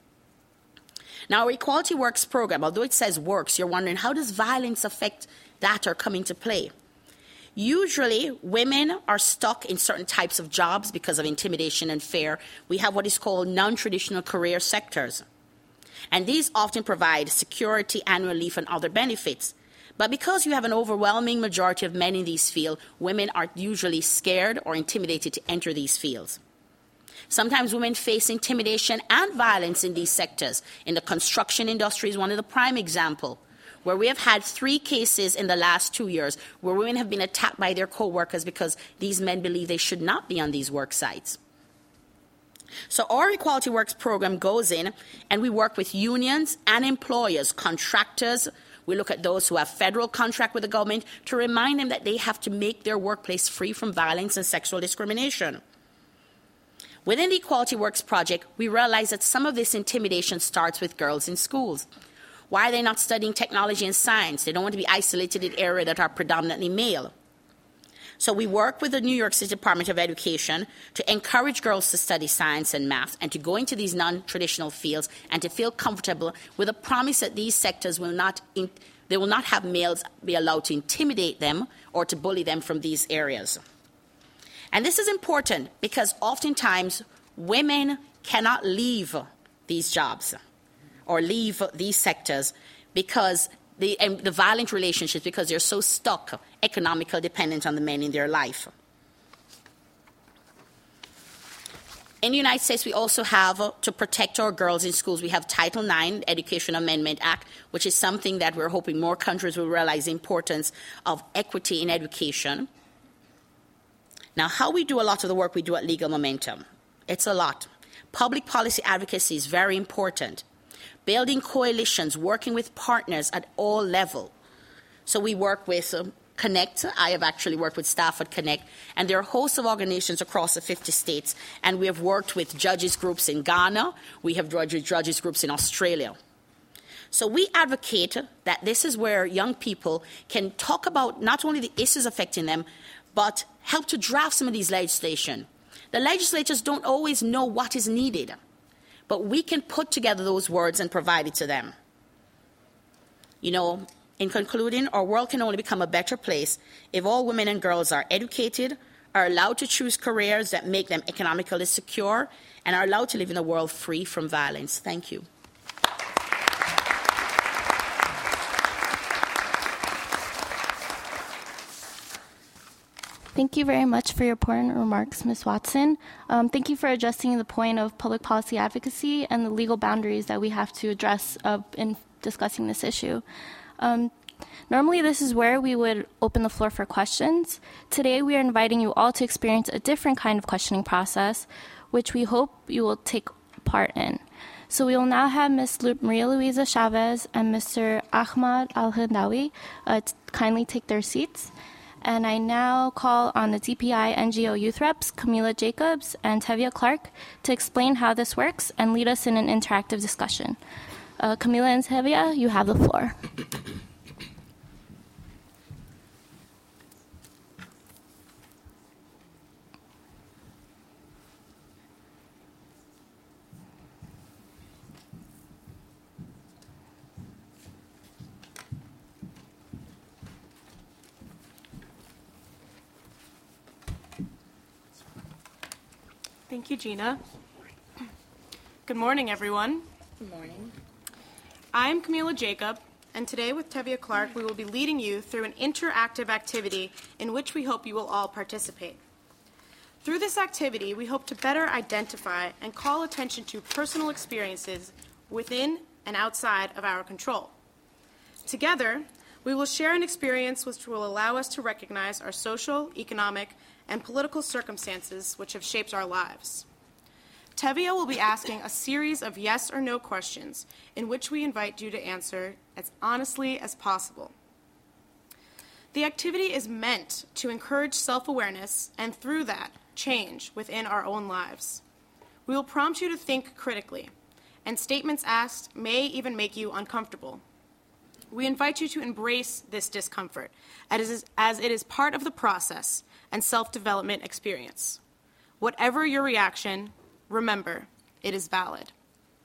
Now, our Equality Works program, although it says works, you're wondering, how does violence affect that or come into play? Usually, women are stuck in certain types of jobs because of intimidation and fear. We have what is called non-traditional career sectors. And these often provide security, annual leave, and other benefits. But because you have an overwhelming majority of men in these fields, women are usually scared or intimidated to enter these fields. Sometimes women face intimidation and violence in these sectors. In the construction industry is one of the prime examples, where we have had three cases in the last two years where women have been attacked by their co-workers because these men believe they should not be on these work sites. So our Equality Works program goes in and we work with unions and employers, contractors, We look at those who have federal contract with the government to remind them that they have to make their workplace free from violence and sexual discrimination. Within the Equality Works project, we realize that some of this intimidation starts with girls in schools. Why are they not studying technology and science? They don't want to be isolated in areas that are predominantly male. So we work with the New York City Department of Education to encourage girls to study science and math and to go into these non-traditional fields and to feel comfortable with a promise that these sectors will not, in, they will not have males be allowed to intimidate them or to bully them from these areas. And this is important because oftentimes women cannot leave these jobs or leave these sectors because the, and the violent relationships because they're so stuck, economically dependent on the men in their life. In the United States, we also have, uh, to protect our girls in schools, we have Title nine, Education Amendment Act, which is something that we're hoping more countries will realize the importance of equity in education. Now, how we do a lot of the work we do at Legal Momentum, it's a lot. Public policy advocacy is very important. Building coalitions, working with partners at all levels. So we work with um, Connect. I have actually worked with staff at Connect, and there are a host of organizations across the fifty states, and we have worked with judges groups in Ghana. We have judges, judges groups in Australia. So we advocate that this is where young people can talk about not only the issues affecting them, but help to draft some of these legislation. The legislators don't always know what is needed, but we can put together those words and provide it to them. You know, in concluding, our world can only become a better place if all women and girls are educated, are allowed to choose careers that make them economically secure, and are allowed to live in a world free from violence. Thank you. Thank you very much for your important remarks, Miz Watson. Um, thank you for addressing the point of public policy advocacy and the legal boundaries that we have to address uh, in discussing this issue. Um, normally, this is where we would open the floor for questions. Today, we are inviting you all to experience a different kind of questioning process, which we hope you will take part in. So we will now have Miz Maria Luisa Chavez and Mister Ahmad Al-Hindawi uh, kindly take their seats. And I now call on the D P I N G O youth reps, Camila Jacobs and Tevia Clark, to explain how this works and lead us in an interactive discussion. Uh, Camila and Tevia, you have the floor. Thank you, Gina. Good morning, everyone. Good morning. I'm Camila Jacob, and today with Tevia Clark, we will be leading you through an interactive activity in which we hope you will all participate. Through this activity, we hope to better identify and call attention to personal experiences within and outside of our control. Together, we will share an experience which will allow us to recognize our social, economic, and political circumstances which have shaped our lives. Tevia will be asking a series of yes or no questions in which we invite you to answer as honestly as possible. The activity is meant to encourage self-awareness and through that, change within our own lives. We will prompt you to think critically, and statements asked may even make you uncomfortable. We invite you to embrace this discomfort as it is part of the process and self-development experience. Whatever your reaction, remember, it is valid.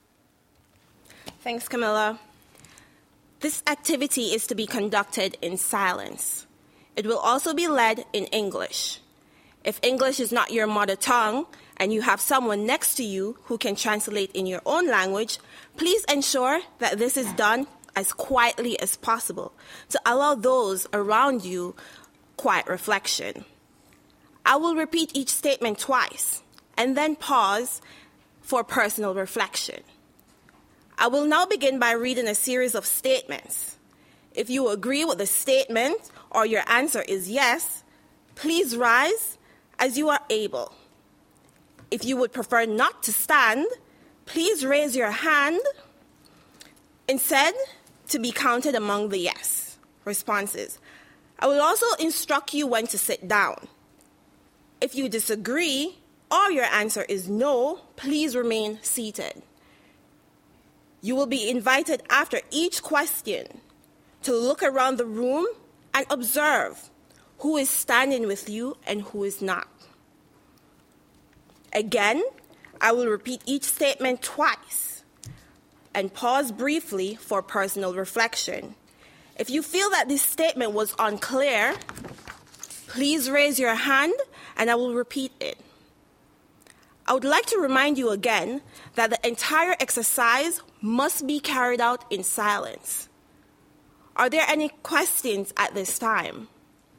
Thanks, Camilla. This activity is to be conducted in silence. It will also be led in English. If English is not your mother tongue and you have someone next to you who can translate in your own language, please ensure that this is done as quietly as possible to allow those around you quiet reflection. I will repeat each statement twice and then pause for personal reflection. I will now begin by reading a series of statements. If you agree with the statement or your answer is yes, please rise as you are able. If you would prefer not to stand, please raise your hand. Instead, to be counted among the yes responses. I will also instruct you when to sit down. If you disagree or your answer is no, please remain seated. You will be invited after each question to look around the room and observe who is standing with you and who is not. Again, I will repeat each statement twice and pause briefly for personal reflection. If you feel that this statement was unclear, please raise your hand and I will repeat it. I would like to remind you again that the entire exercise must be carried out in silence. Are there any questions at this time?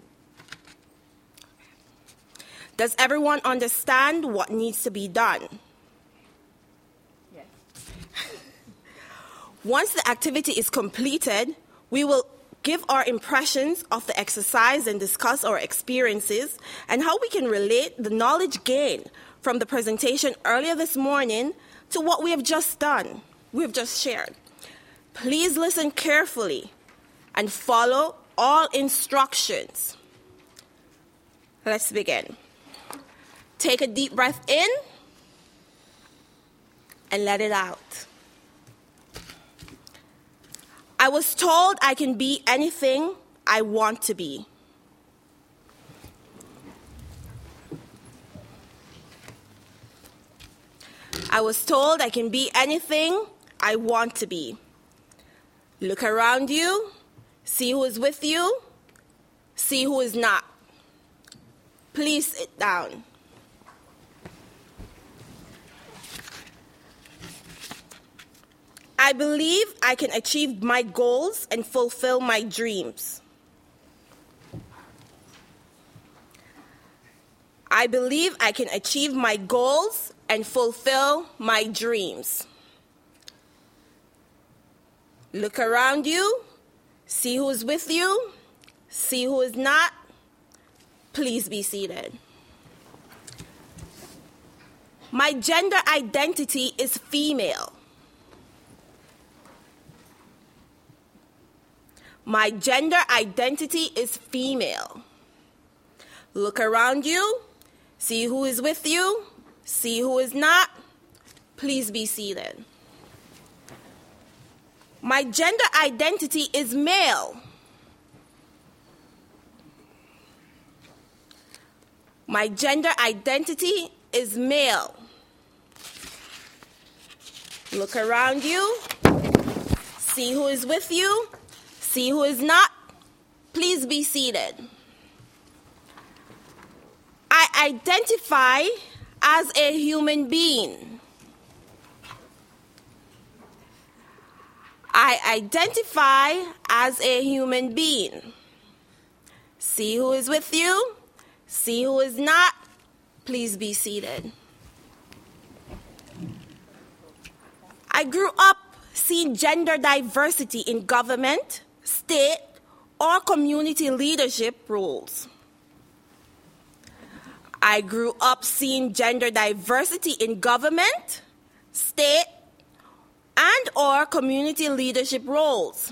Does everyone understand what needs to be done? Yes. Once the activity is completed, we will give our impressions of the exercise and discuss our experiences and how we can relate the knowledge gained from the presentation earlier this morning to what we have just done, we have just shared. Please listen carefully and follow all instructions. Let's begin. Take a deep breath in and let it out. I was told I can be anything I want to be. I was told I can be anything I want to be. Look around you, see who is with you, see who is not. Please sit down. I believe I can achieve my goals and fulfill my dreams. I believe I can achieve my goals and fulfill my dreams. Look around you, see who is with you, see who is not. Please be seated. My gender identity is female. My gender identity is female. Look around you, see who is with you, see who is not. Please be seated. My gender identity is male. My gender identity is male. Look around you, see who is with you, see who is not. Please be seated. I identify as a human being. I identify as a human being. See who is with you, see who is not. Please be seated. I grew up seeing gender diversity in government, state, or community leadership roles. I grew up seeing gender diversity in government, state, and or community leadership roles.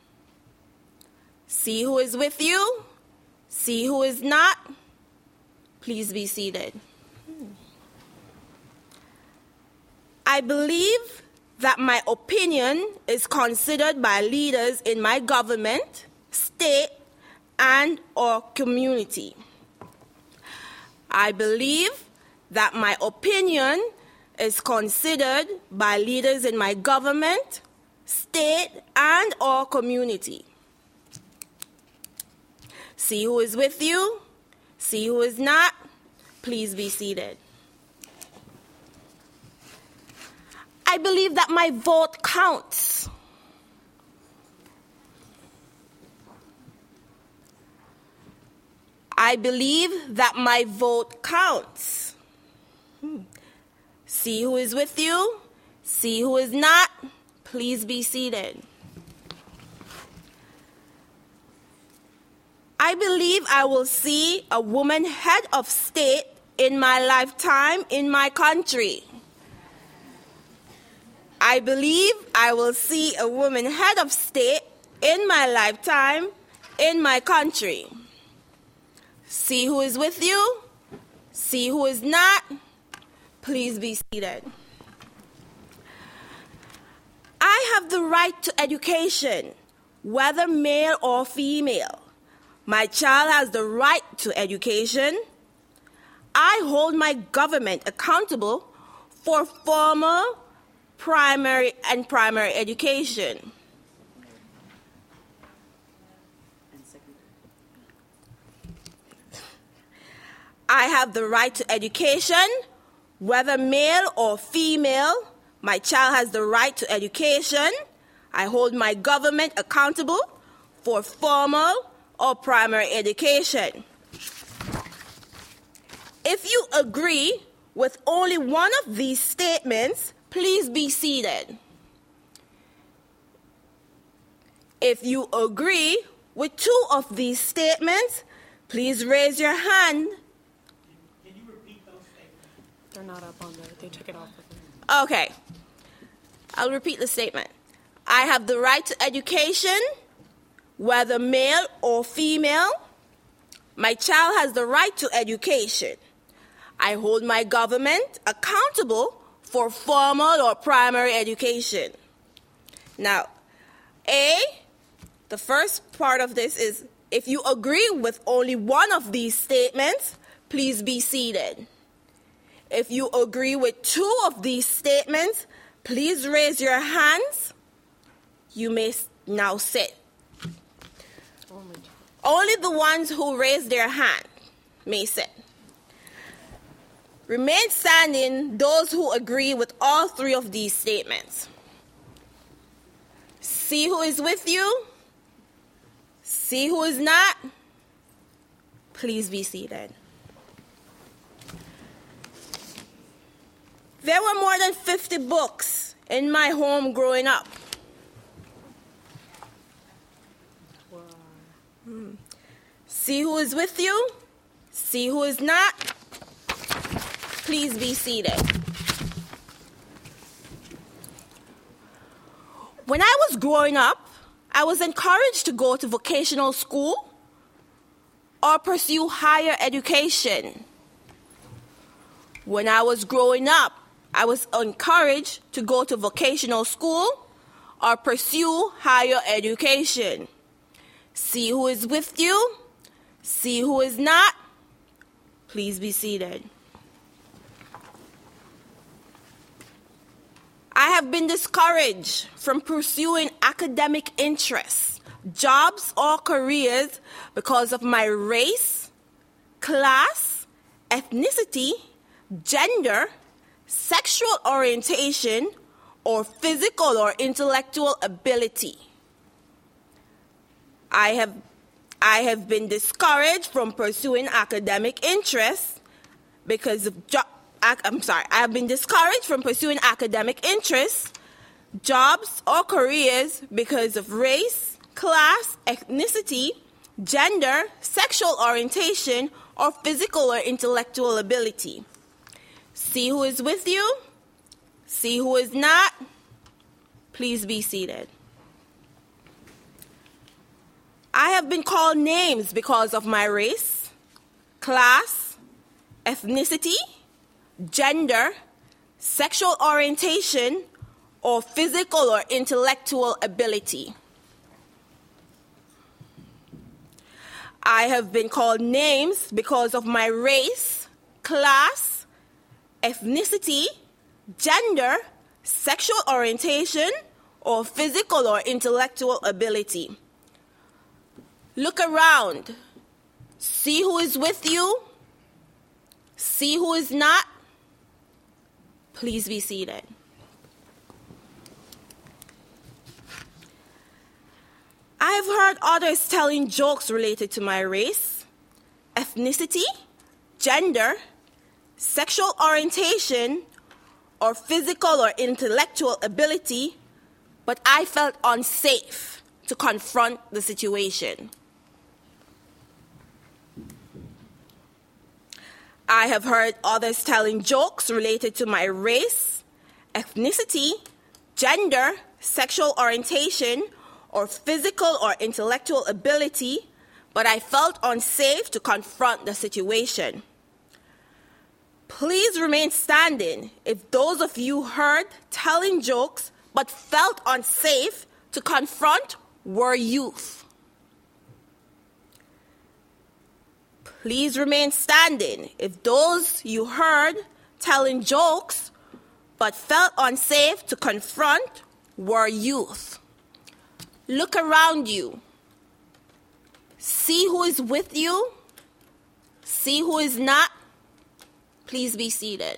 See who is with you, see who is not. Please be seated. I believe that my opinion is considered by leaders in my government, state, and or community. I believe that my opinion is considered by leaders in my government, state, and or community. See who is with you, see who is not. Please be seated. I believe that my vote counts. I believe that my vote counts. Hmm. See who is with you, see who is not. Please be seated. I believe I will see a woman head of state in my lifetime in my country. I believe I will see a woman head of state in my lifetime in my country. See who is with you. See who is not. Please be seated. I have the right to education, whether male or female. My child has the right to education. I hold my government accountable for formal, primary, and primary education. I have the right to education, whether male or female. My child has the right to education. I hold my government accountable for formal or primary education. If you agree with only one of these statements, please be seated. If you agree with two of these statements, please raise your hand. Can you repeat those statements? They're not up on there. They took it off of them. Okay. I'll repeat the statement. I have the right to education, whether male or female. My child has the right to education. I hold my government accountable for formal or primary education. Now, A, the first part of this is, if you agree with only one of these statements, please be seated. If you agree with two of these statements, please raise your hands. You may now sit. Only the ones who raise their hand may sit. Remain standing those who agree with all three of these statements. See who is with you. See who is not. Please be seated. There were more than fifty books in my home growing up. Hmm. See who is with you. See who is not. Please be seated. When I was growing up, I was encouraged to go to vocational school or pursue higher education. When I was growing up, I was encouraged to go to vocational school or pursue higher education. See who is with you. See who is not. Please be seated. I have been discouraged from pursuing academic interests, jobs, or careers because of my race, class, ethnicity, gender, sexual orientation, or physical or intellectual ability. I have, I have been discouraged from pursuing academic interests because of jo- I'm sorry, I have been discouraged from pursuing academic interests, jobs, or careers because of race, class, ethnicity, gender, sexual orientation, or physical or intellectual ability. See who is with you. See who is not. Please be seated. I have been called names because of my race, class, ethnicity, gender, sexual orientation, or physical or intellectual ability. I have been called names because of my race, class, ethnicity, gender, sexual orientation, or physical or intellectual ability. Look around. See who is with you. See who is not. Please be seated. I have heard others telling jokes related to my race, ethnicity, gender, sexual orientation, or physical or intellectual ability, but I felt unsafe to confront the situation. I have heard others telling jokes related to my race, ethnicity, gender, sexual orientation, or physical or intellectual ability, but I felt unsafe to confront the situation. Please remain standing if those of you heard telling jokes but felt unsafe to confront were youth. Please remain standing if those you heard telling jokes but felt unsafe to confront were youth. Look around you. See who is with you. See who is not. Please be seated.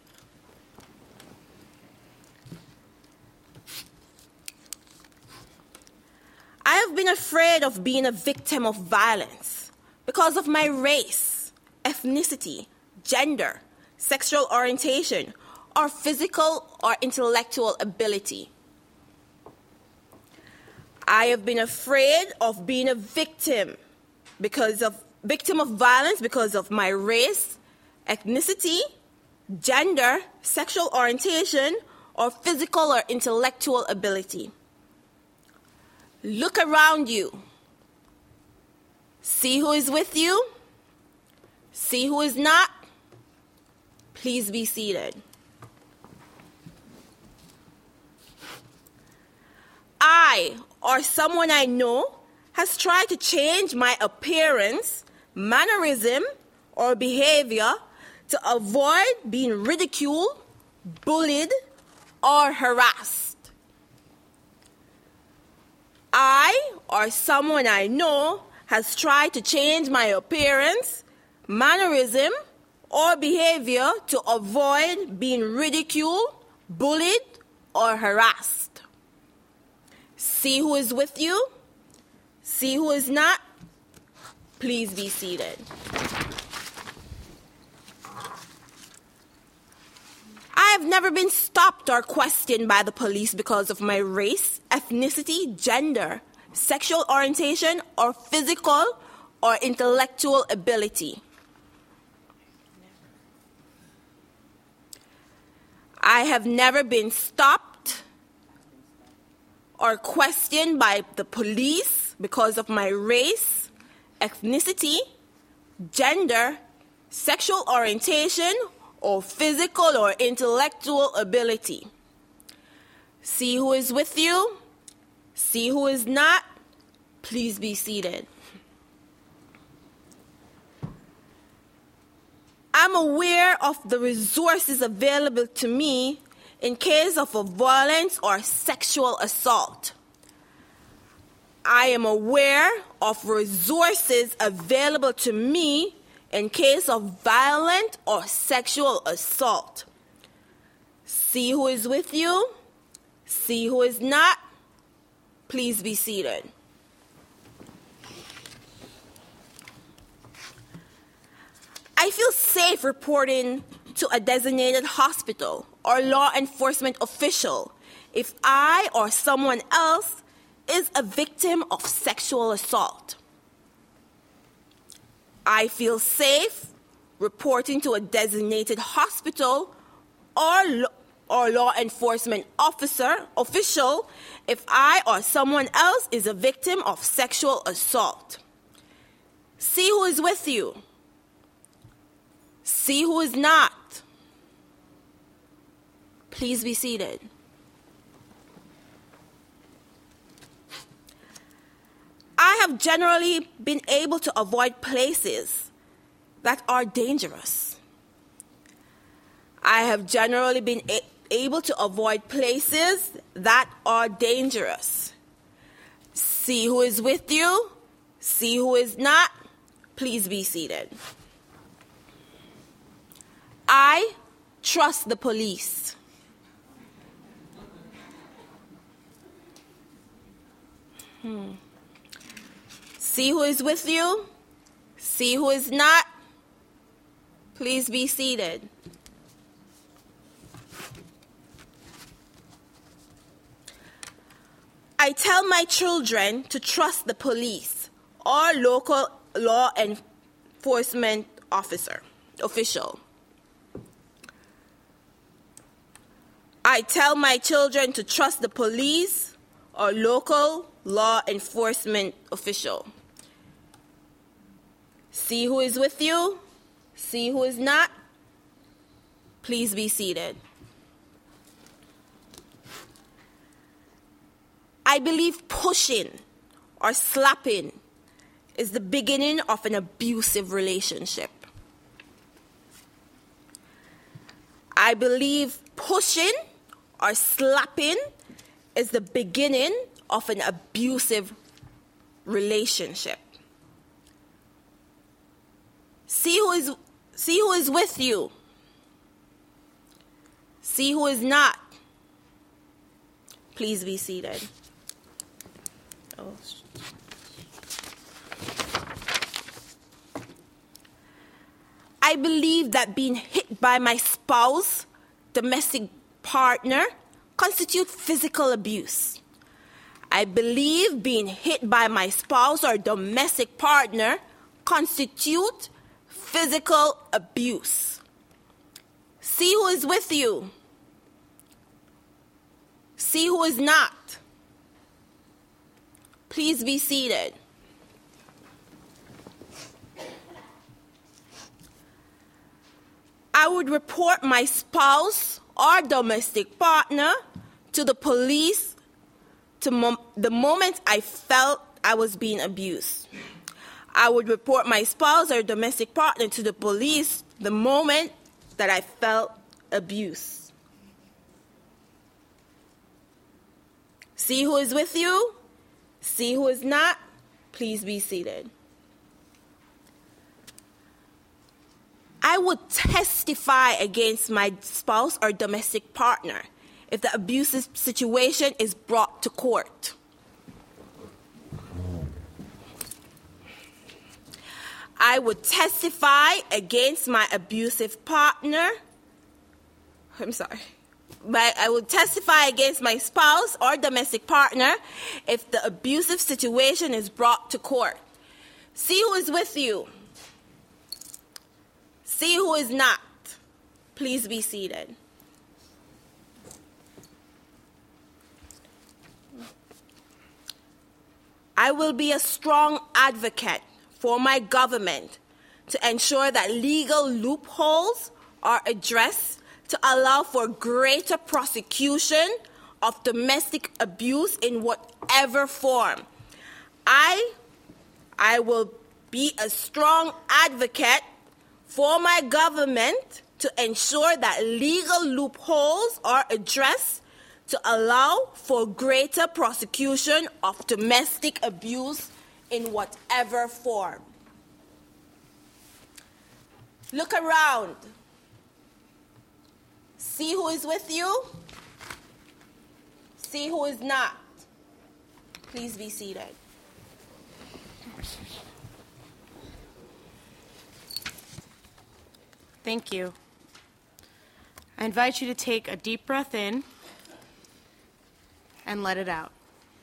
I have been afraid of being a victim of violence because of my race, ethnicity, gender, sexual orientation, or physical or intellectual ability. I have been afraid of being a victim because of victim of violence because of my race, ethnicity, gender, sexual orientation, or physical or intellectual ability. Look around you. See who is with you. See who is not. Please be seated. I, or someone I know, has tried to change my appearance, mannerism, or behavior to avoid being ridiculed, bullied, or harassed. I, or someone I know, has tried to change my appearance, mannerism, or behavior to avoid being ridiculed, bullied, or harassed. See who is with you. See who is not. Please be seated. I have never been stopped or questioned by the police because of my race, ethnicity, gender, sexual orientation, or physical or intellectual ability. I have never been stopped or questioned by the police because of my race, ethnicity, gender, sexual orientation, or physical or intellectual ability. See who is with you. See who is not. Please be seated. I'm aware of the resources available to me in case of a violence or sexual assault. I am aware of resources available to me in case of violent or sexual assault. See who is with you. See who is not. Please be seated. I feel safe reporting to a designated hospital or law enforcement official if I or someone else is a victim of sexual assault. I feel safe reporting to a designated hospital or, lo- or law enforcement officer, official if I or someone else is a victim of sexual assault. See who is with you. See who is not. Please be seated. I have generally been able to avoid places that are dangerous. I have generally been a- able to avoid places that are dangerous. See who is with you. See who is not. Please be seated. I trust the police. Hmm. See who is with you. See who is not. Please be seated. I tell my children to trust the police or local law enforcement officer, official. I tell my children to trust the police or local law enforcement official. See who is with you, see who is not. Please be seated. I believe pushing or slapping is the beginning of an abusive relationship. I believe pushing or slapping is the beginning of an abusive relationship. See who is, see who is with you. See who is not. Please be seated. Oh. I believe that being hit by my spouse, domestic partner, constitutes physical abuse. I believe being hit by my spouse or domestic partner constitutes physical abuse. See who is with you. See who is not. Please be seated. I would report my spouse or domestic partner to the police to mom- the moment I felt I was being abused. I would report my spouse or domestic partner to the police the moment that I felt abuse. See who is with you? See who is not? Please be seated. I would testify against my spouse or domestic partner if the abusive situation is brought to court. I would testify against my abusive partner. I'm sorry. But I would testify against my spouse or domestic partner if the abusive situation is brought to court. See who is with you. See who is not. Please be seated. I will be a strong advocate for my government to ensure that legal loopholes are addressed to allow for greater prosecution of domestic abuse in whatever form. I, I will be a strong advocate for my government to ensure that legal loopholes are addressed to allow for greater prosecution of domestic abuse in whatever form. Look around. See who is with you. See who is not. Please be seated. Thank you. I invite you to take a deep breath in and let it out.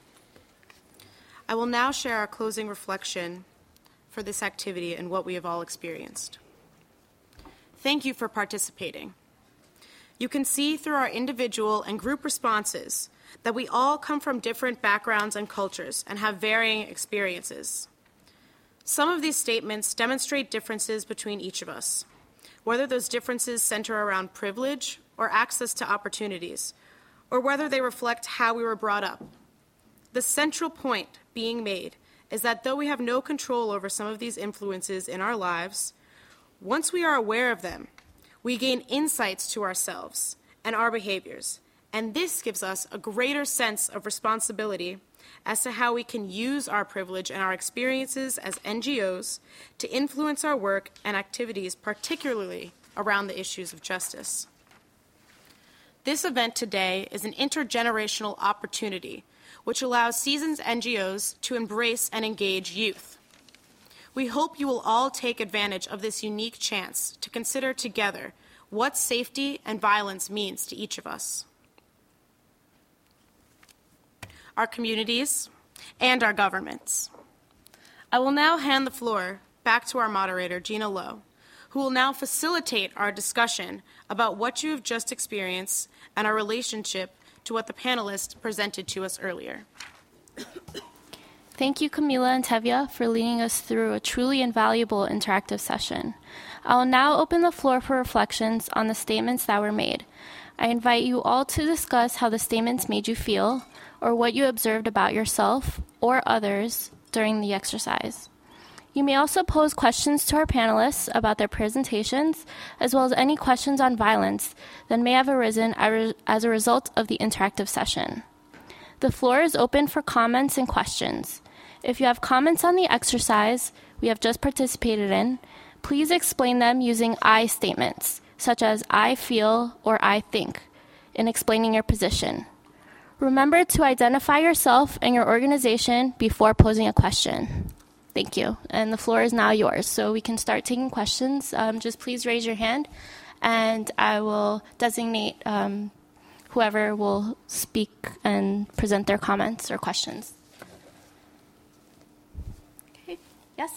I will now share our closing reflection for this activity and what we have all experienced. Thank you for participating. You can see through our individual and group responses that we all come from different backgrounds and cultures and have varying experiences. Some of these statements demonstrate differences between each of us, whether those differences center around privilege or access to opportunities, or whether they reflect how we were brought up. The central point being made is that though we have no control over some of these influences in our lives, once we are aware of them, we gain insights to ourselves and our behaviors, and this gives us a greater sense of responsibility as to how we can use our privilege and our experiences as N G Os to influence our work and activities, particularly around the issues of justice. This event today is an intergenerational opportunity which allows seasoned N G Os to embrace and engage youth. We hope you will all take advantage of this unique chance to consider together what safety and violence means to each of us, our communities, and our governments. I will now hand the floor back to our moderator, Gina Lowe, who who will now facilitate our discussion about what you have just experienced and our relationship to what the panelists presented to us earlier. Thank you, Camila and Tevye, for leading us through a truly invaluable interactive session. I will now open the floor for reflections on the statements that were made. I invite you all to discuss how the statements made you feel, or what you observed about yourself or others during the exercise. You may also pose questions to our panelists about their presentations, as well as any questions on violence that may have arisen as a result of the interactive session. The floor is open for comments and questions. If you have comments on the exercise we have just participated in, please explain them using I statements, such as I feel or I think, in explaining your position. Remember to identify yourself and your organization before posing a question. Thank you. And the floor is now yours. So we can start taking questions. Um, just please raise your hand, and I will designate um, whoever will speak and present their comments or questions. Okay. Yes?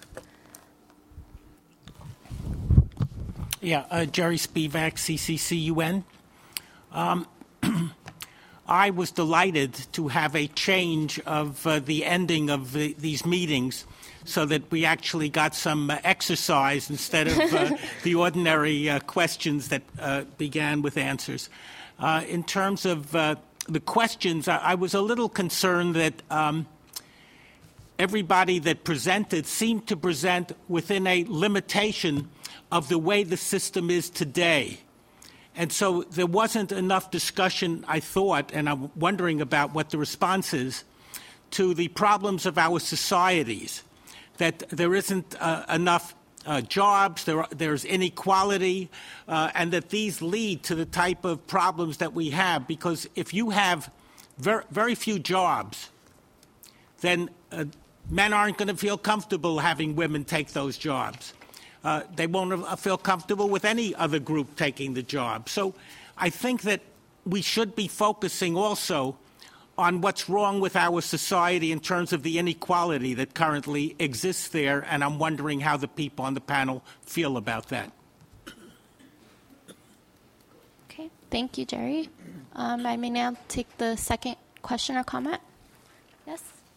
Yeah, uh, Jerry Spivak, C C C U N. Um, I was delighted to have a change of uh, the ending of the, these meetings so that we actually got some uh, exercise instead of uh, the ordinary uh, questions that uh, began with answers. Uh, in terms of uh, the questions, I, I was a little concerned that um, everybody that presented seemed to present within a limitation of the way the system is today. And so there wasn't enough discussion, I thought, and I'm wondering about what the response is, to the problems of our societies, that there isn't uh, enough uh, jobs, there, there's inequality, uh, and that these lead to the type of problems that we have. Because if you have very, very few jobs, then uh, men aren't going to feel comfortable having women take those jobs. Uh, they won't feel comfortable with any other group taking the job. So I think that we should be focusing also on what's wrong with our society in terms of the inequality that currently exists there, and I'm wondering how the people on the panel feel about that. Okay, thank you, Jerry. Um, I may now take the second question or comment. Yes?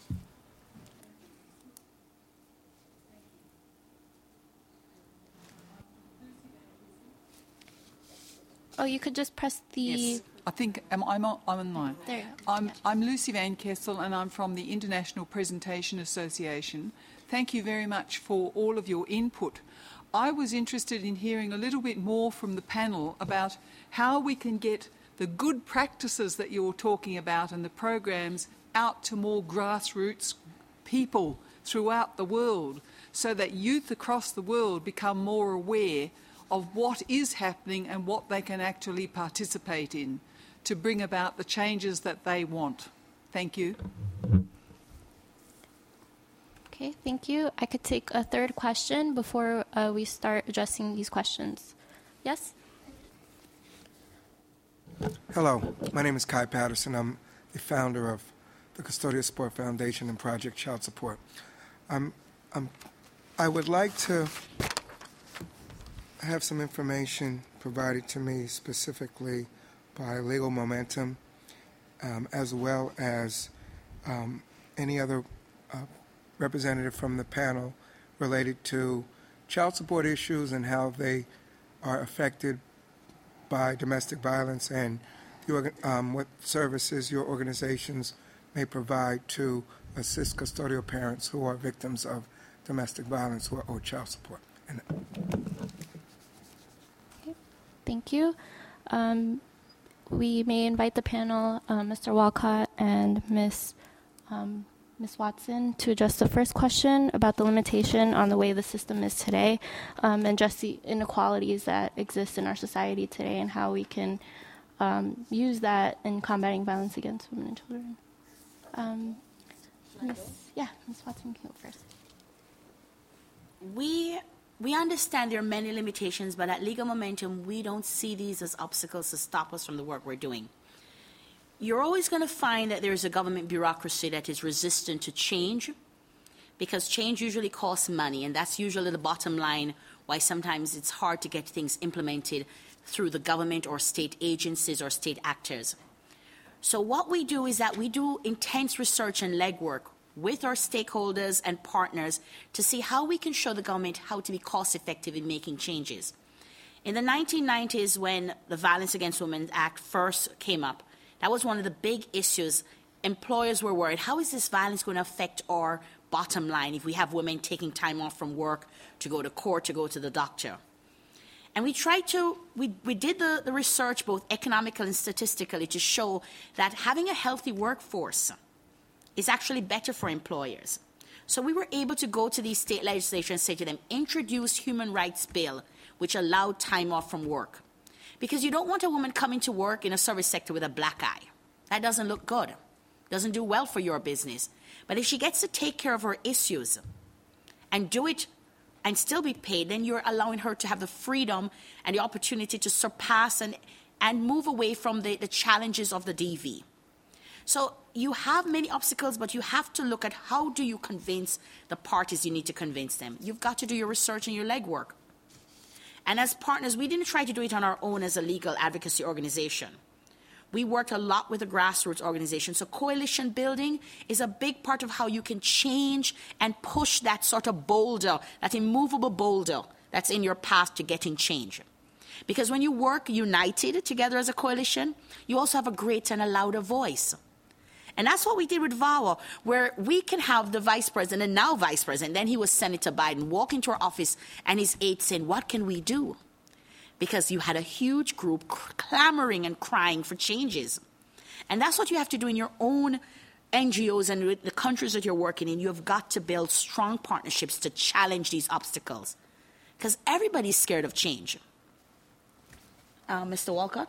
Oh, you could just press the... Yes. I think I'm, I'm, on, I'm online. There you go. I'm, Yeah. I'm Lucy Van Kessel, and I'm from the International Presentation Association. Thank you very much for all of your input. I was interested in hearing a little bit more from the panel about how we can get the good practices that you're talking about and the programs out to more grassroots people throughout the world, so that youth across the world become more aware of what is happening and what they can actually participate in to bring about the changes that they want. Thank you. Okay, thank you. I could take a third question before uh, we start addressing these questions. Yes? Hello, my name is Kai Patterson. I'm the founder of the Custodial Support Foundation and Project Child Support. I'm, I'm, I would like to have some information provided to me specifically by Legal Momentum, um, as well as um, any other uh, representative from the panel related to child support issues and how they are affected by domestic violence, and the, um, what services your organizations may provide to assist custodial parents who are victims of domestic violence or, or child support. And Thank you. Um, we may invite the panel, uh, Mister Walcott and Miz Um, Miz Watson, to address the first question about the limitation on the way the system is today, um, and just the inequalities that exist in our society today, and how we can um, use that in combating violence against women and children. Um, Miz Yeah, Miz Watson, can go first. We we understand there are many limitations, but at Legal Momentum, we don't see these as obstacles to stop us from the work we're doing. You're always going to find that there's a government bureaucracy that is resistant to change, because change usually costs money, and that's usually the bottom line why sometimes it's hard to get things implemented through the government or state agencies or state actors. So what we do is that we do intense research and legwork with our stakeholders and partners to see how we can show the government how to be cost-effective in making changes. In the nineteen nineties, when the Violence Against Women Act first came up, that was one of the big issues. Employers were worried, how is this violence going to affect our bottom line if we have women taking time off from work to go to court, to go to the doctor? And we tried to, we, we did the, the research both economically and statistically to show that having a healthy workforce is actually better for employers. So we were able to go to these state legislatures and say to them, introduce human rights bill which allowed time off from work. Because you don't want a woman coming to work in a service sector with a black eye. That doesn't look good. Doesn't do well for your business. But if she gets to take care of her issues and do it and still be paid, then you're allowing her to have the freedom and the opportunity to surpass and, and move away from the, the challenges of the D V. So you have many obstacles, but you have to look at how do you convince the parties you need to convince them. You've got to do your research and your legwork. And as partners, we didn't try to do it on our own as a legal advocacy organization. We worked a lot with a grassroots organization. So coalition building is a big part of how you can change and push that sort of boulder, that immovable boulder that's in your path to getting change. Because when you work united together as a coalition, you also have a greater and a louder voice. And that's what we did with V A W A, where we can have the vice president, and now vice president, then he was Senator Biden, walk into our office and his aides saying, what can we do? Because you had a huge group clamoring and crying for changes. And that's what you have to do in your own N G Os and the countries that you're working in. You have got to build strong partnerships to challenge these obstacles. Because everybody's scared of change. Uh, Mister Walcott?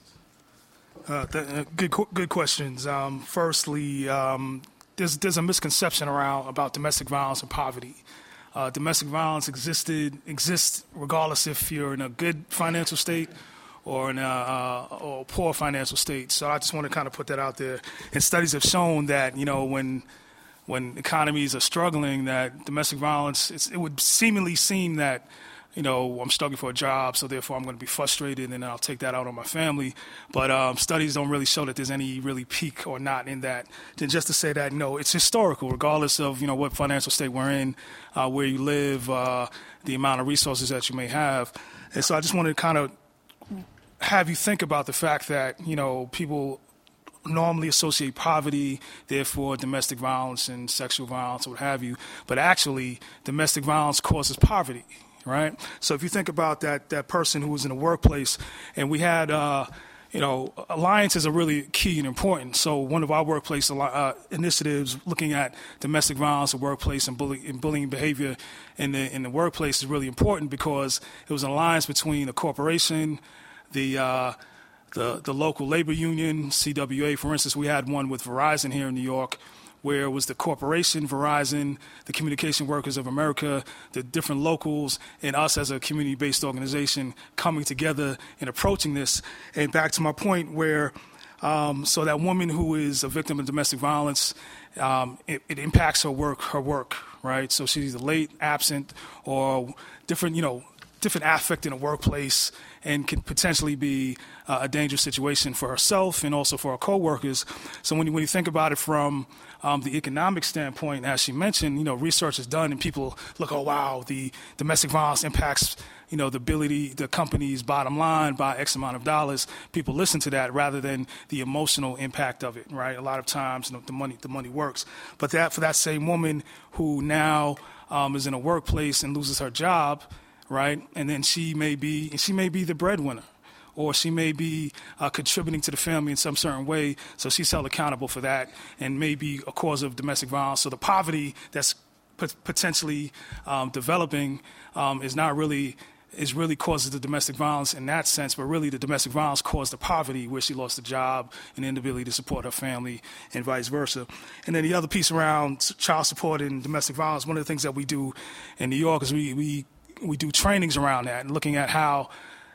Uh, th- uh, good, good questions. Um, firstly, um, there's, there's a misconception around about domestic violence and poverty. Uh, domestic violence existed exists regardless if you're in a good financial state or in a, uh, or a poor financial state. So I just want to kind of put that out there. And studies have shown that, you know, when when economies are struggling, that domestic violence, it's, it would seemingly seem that, you know, I'm struggling for a job, so therefore I'm going to be frustrated and I'll take that out on my family. But um, studies don't really show that there's any really peak or not in that. Then just to say that, no, it's historical, regardless of, you know, what financial state we're in, uh, where you live, uh, the amount of resources that you may have. And so I just wanted to kind of have you think about the fact that, you know, people normally associate poverty, therefore domestic violence and sexual violence or what have you. But actually, domestic violence causes poverty. Right. So if you think about that that person who was in the workplace, and we had, uh, you know, alliances are really key and important. So one of our workplace uh, initiatives looking at domestic violence in the workplace and, bully, and bullying behavior in the in the workplace is really important because it was an alliance between a corporation, the uh, the the local labor union, C W A. For instance, we had one with Verizon here in New York, where it was the corporation, Verizon, the Communication Workers of America, the different locals, and us as a community-based organization coming together and approaching this. And back to my point where, um, so that woman who is a victim of domestic violence, um, it, it impacts her work, her work, right? So she's either late, absent, or different, you know, different affect in the workplace and can potentially be uh, a dangerous situation for herself and also for her coworkers. So when you, when you think about it from um, the economic standpoint, as she mentioned, you know, research is done and people look, oh, wow, the domestic violence impacts, you know, the ability, the company's bottom line by X amount of dollars. People listen to that rather than the emotional impact of it, right? A lot of times, you know, the money, the money works. But that for that same woman who now um, is in a workplace and loses her job, right? And then she may be she may be the breadwinner, or she may be uh, contributing to the family in some certain way, so she's held accountable for that and may be a cause of domestic violence. So the poverty that's p- potentially um, developing um, is not really is really causes the domestic violence in that sense, but really the domestic violence caused the poverty where she lost the job and the inability to support her family and vice versa. And then the other piece around child support and domestic violence, one of the things that we do in New York is we we we do trainings around that and looking at how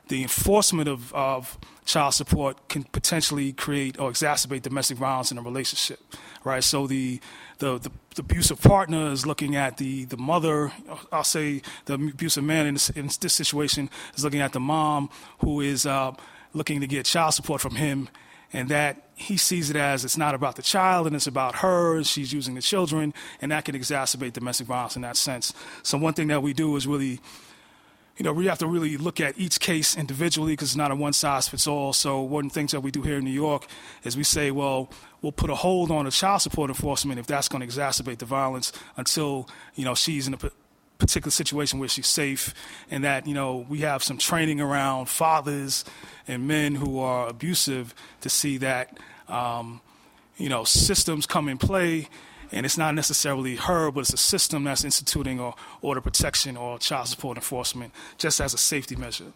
the enforcement of, of child support can potentially create or exacerbate domestic violence in a relationship, right? So the the, the, the abusive partner is looking at the, the mother, I'll say the abusive man in this, in this situation is looking at the mom who is uh, looking to get child support from him, and that he sees it as it's not about the child and it's about her, and she's using the children, and that can exacerbate domestic violence in that sense. So one thing that we do is really, you know, we have to really look at each case individually because it's not a one-size-fits-all. So one of the things that we do here in New York is we say, well, we'll put a hold on the child support enforcement if that's going to exacerbate the violence until, you know, she's in a particular situation where she's safe, and that, you know, we have some training around fathers and men who are abusive to see that, um, you know, systems come in play. And it's not necessarily her, but it's a system that's instituting or order protection or child support enforcement just as a safety measure.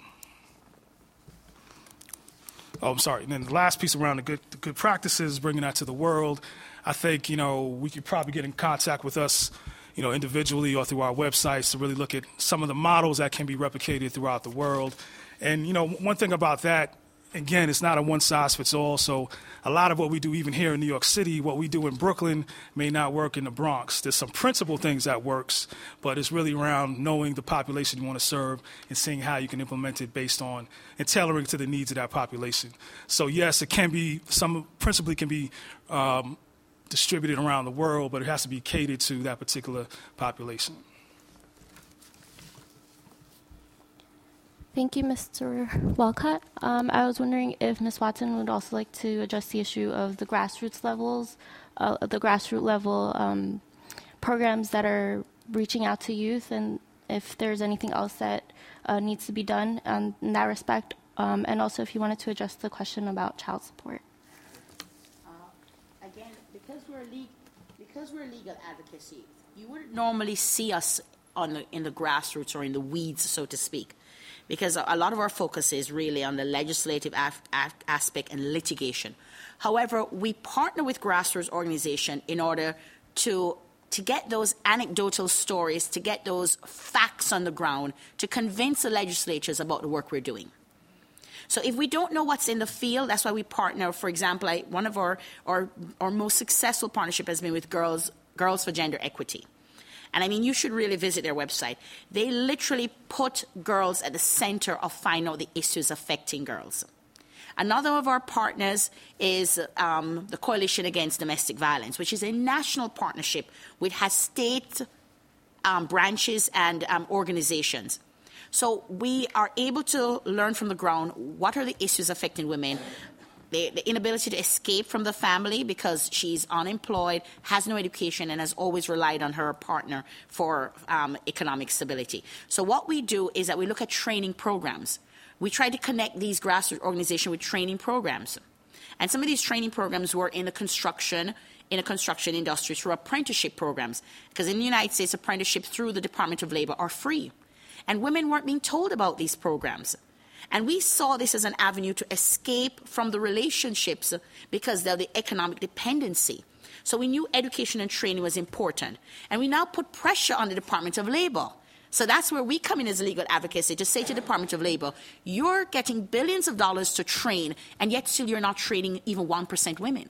Oh, I'm sorry. And then the last piece around the good, the good practices, bringing that to the world. I think, you know, we could probably get in contact with us, you know, individually or through our websites to really look at some of the models that can be replicated throughout the world. And, you know, one thing about that, again, it's not a one-size-fits-all. So a lot of what we do even here in New York City, what we do in Brooklyn may not work in the Bronx. There's some principal things that works, but it's really around knowing the population you want to serve and seeing how you can implement it based on and tailoring to the needs of that population. So, yes, it can be, some principally can be um, distributed around the world, but it has to be catered to that particular population. Thank you, Mister Walcott. Um, I was wondering if Miz Watson would also like to address the issue of the grassroots levels, uh, the grassroots level um, programs that are reaching out to youth, and if there's anything else that uh, needs to be done um, in that respect, um, and also if you wanted to address the question about child support. Uh, again, because we're le- because we're legal advocacy, you wouldn't normally see us on the, in the grassroots or in the weeds, so to speak, because a lot of our focus is really on the legislative af- af- aspect and litigation. However, we partner with grassroots organizations in order to, to get those anecdotal stories, to get those facts on the ground, to convince the legislatures about the work we're doing. So if we don't know what's in the field, that's why we partner. For example, I, one of our, our, our most successful partnership has been with Girls, Girls for Gender Equity. And I mean, you should really visit their website. They literally put girls at the center of finding out the issues affecting girls. Another of our partners is um, the Coalition Against Domestic Violence, which is a national partnership which has state um, branches and um, organizations. So we are able to learn from the ground what are the issues affecting women. The, the inability to escape from the family because she's unemployed, has no education, and has always relied on her partner for um, economic stability. So what we do is that we look at training programs. We try to connect these grassroots organizations with training programs. And some of these training programs were in the construction, in the construction industry through apprenticeship programs. Because in the United States, apprenticeships through the Department of Labor are free. And women weren't being told about these programs. And we saw this as an avenue to escape from the relationships because of the economic dependency. So we knew education and training was important. And we now put pressure on the Department of Labor. So that's where we come in as legal advocacy to say to the Department of Labor, you're getting billions of dollars to train, and yet still you're not training even one percent women.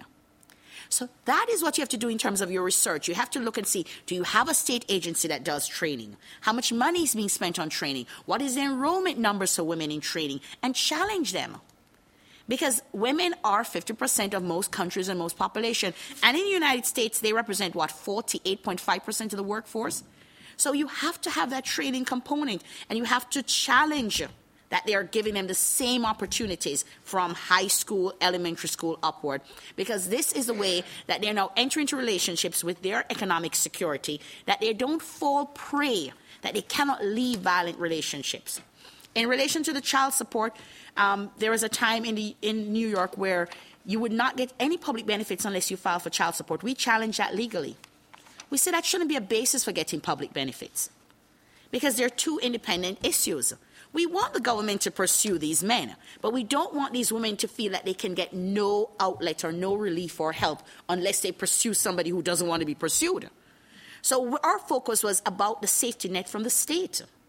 So that is what you have to do in terms of your research. You have to look and see, do you have a state agency that does training? How much money is being spent on training? What is the enrollment numbers for women in training? And challenge them. Because women are fifty percent of most countries and most population. And in the United States, they represent, what, forty-eight point five percent of the workforce? So you have to have that training component, and you have to challenge that they are giving them the same opportunities from high school, elementary school upward, because this is the way that they're now entering into relationships with their economic security, that they don't fall prey, that they cannot leave violent relationships. In relation to the child support, um, there was a time in, the, in New York where you would not get any public benefits unless you file for child support. We challenged that legally. We said that shouldn't be a basis for getting public benefits because they're two independent issues. We want the government to pursue these men, but we don't want these women to feel that they can get no outlet or no relief or help unless they pursue somebody who doesn't want to be pursued. So our focus was about the safety net from the state.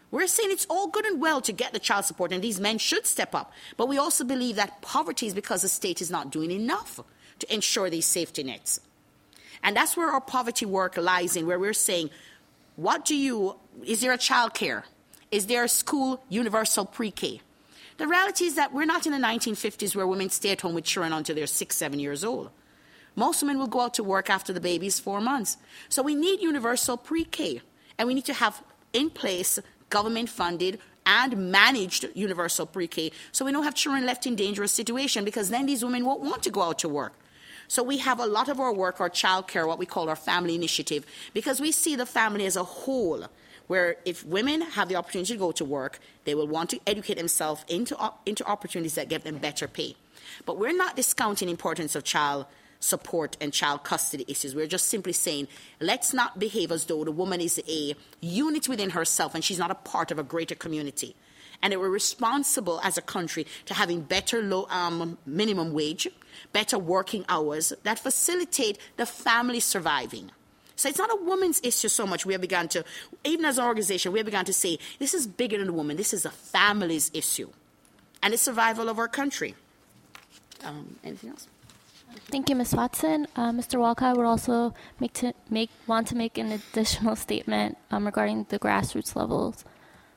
We're saying it's all good and well to get the child support, and these men should step up. But we also believe that poverty is because the state is not doing enough to ensure these safety nets. And that's where our poverty work lies in, where we're saying, what do you, is there a child care? Is there a school universal pre-K? The reality is that we're not in the nineteen fifties where women stay at home with children until they're six, seven years old. Most women will go out to work after the baby is four months. So we need universal pre-K, and we need to have in place government-funded and managed universal pre-K so we don't have children left in dangerous situation, because then these women won't want to go out to work. So we have a lot of our work, our child care, what we call our family initiative, because we see the family as a whole, where if women have the opportunity to go to work, they will want to educate themselves into, into opportunities that give them better pay. But we're not discounting the importance of child support and child custody issues. We're just simply saying, let's not behave as though the woman is a unit within herself and she's not a part of a greater community. And that we're responsible as a country to having better low um, minimum wage, better working hours that facilitate the family surviving. So it's not a woman's issue so much. We have begun to, even as an organization, we have begun to say, this is bigger than the woman. This is a family's issue and the survival of our country. Um, anything else? Thank you, Miz Watson. Uh, Mister Walcott would also make to make want to make an additional statement um, regarding the grassroots levels.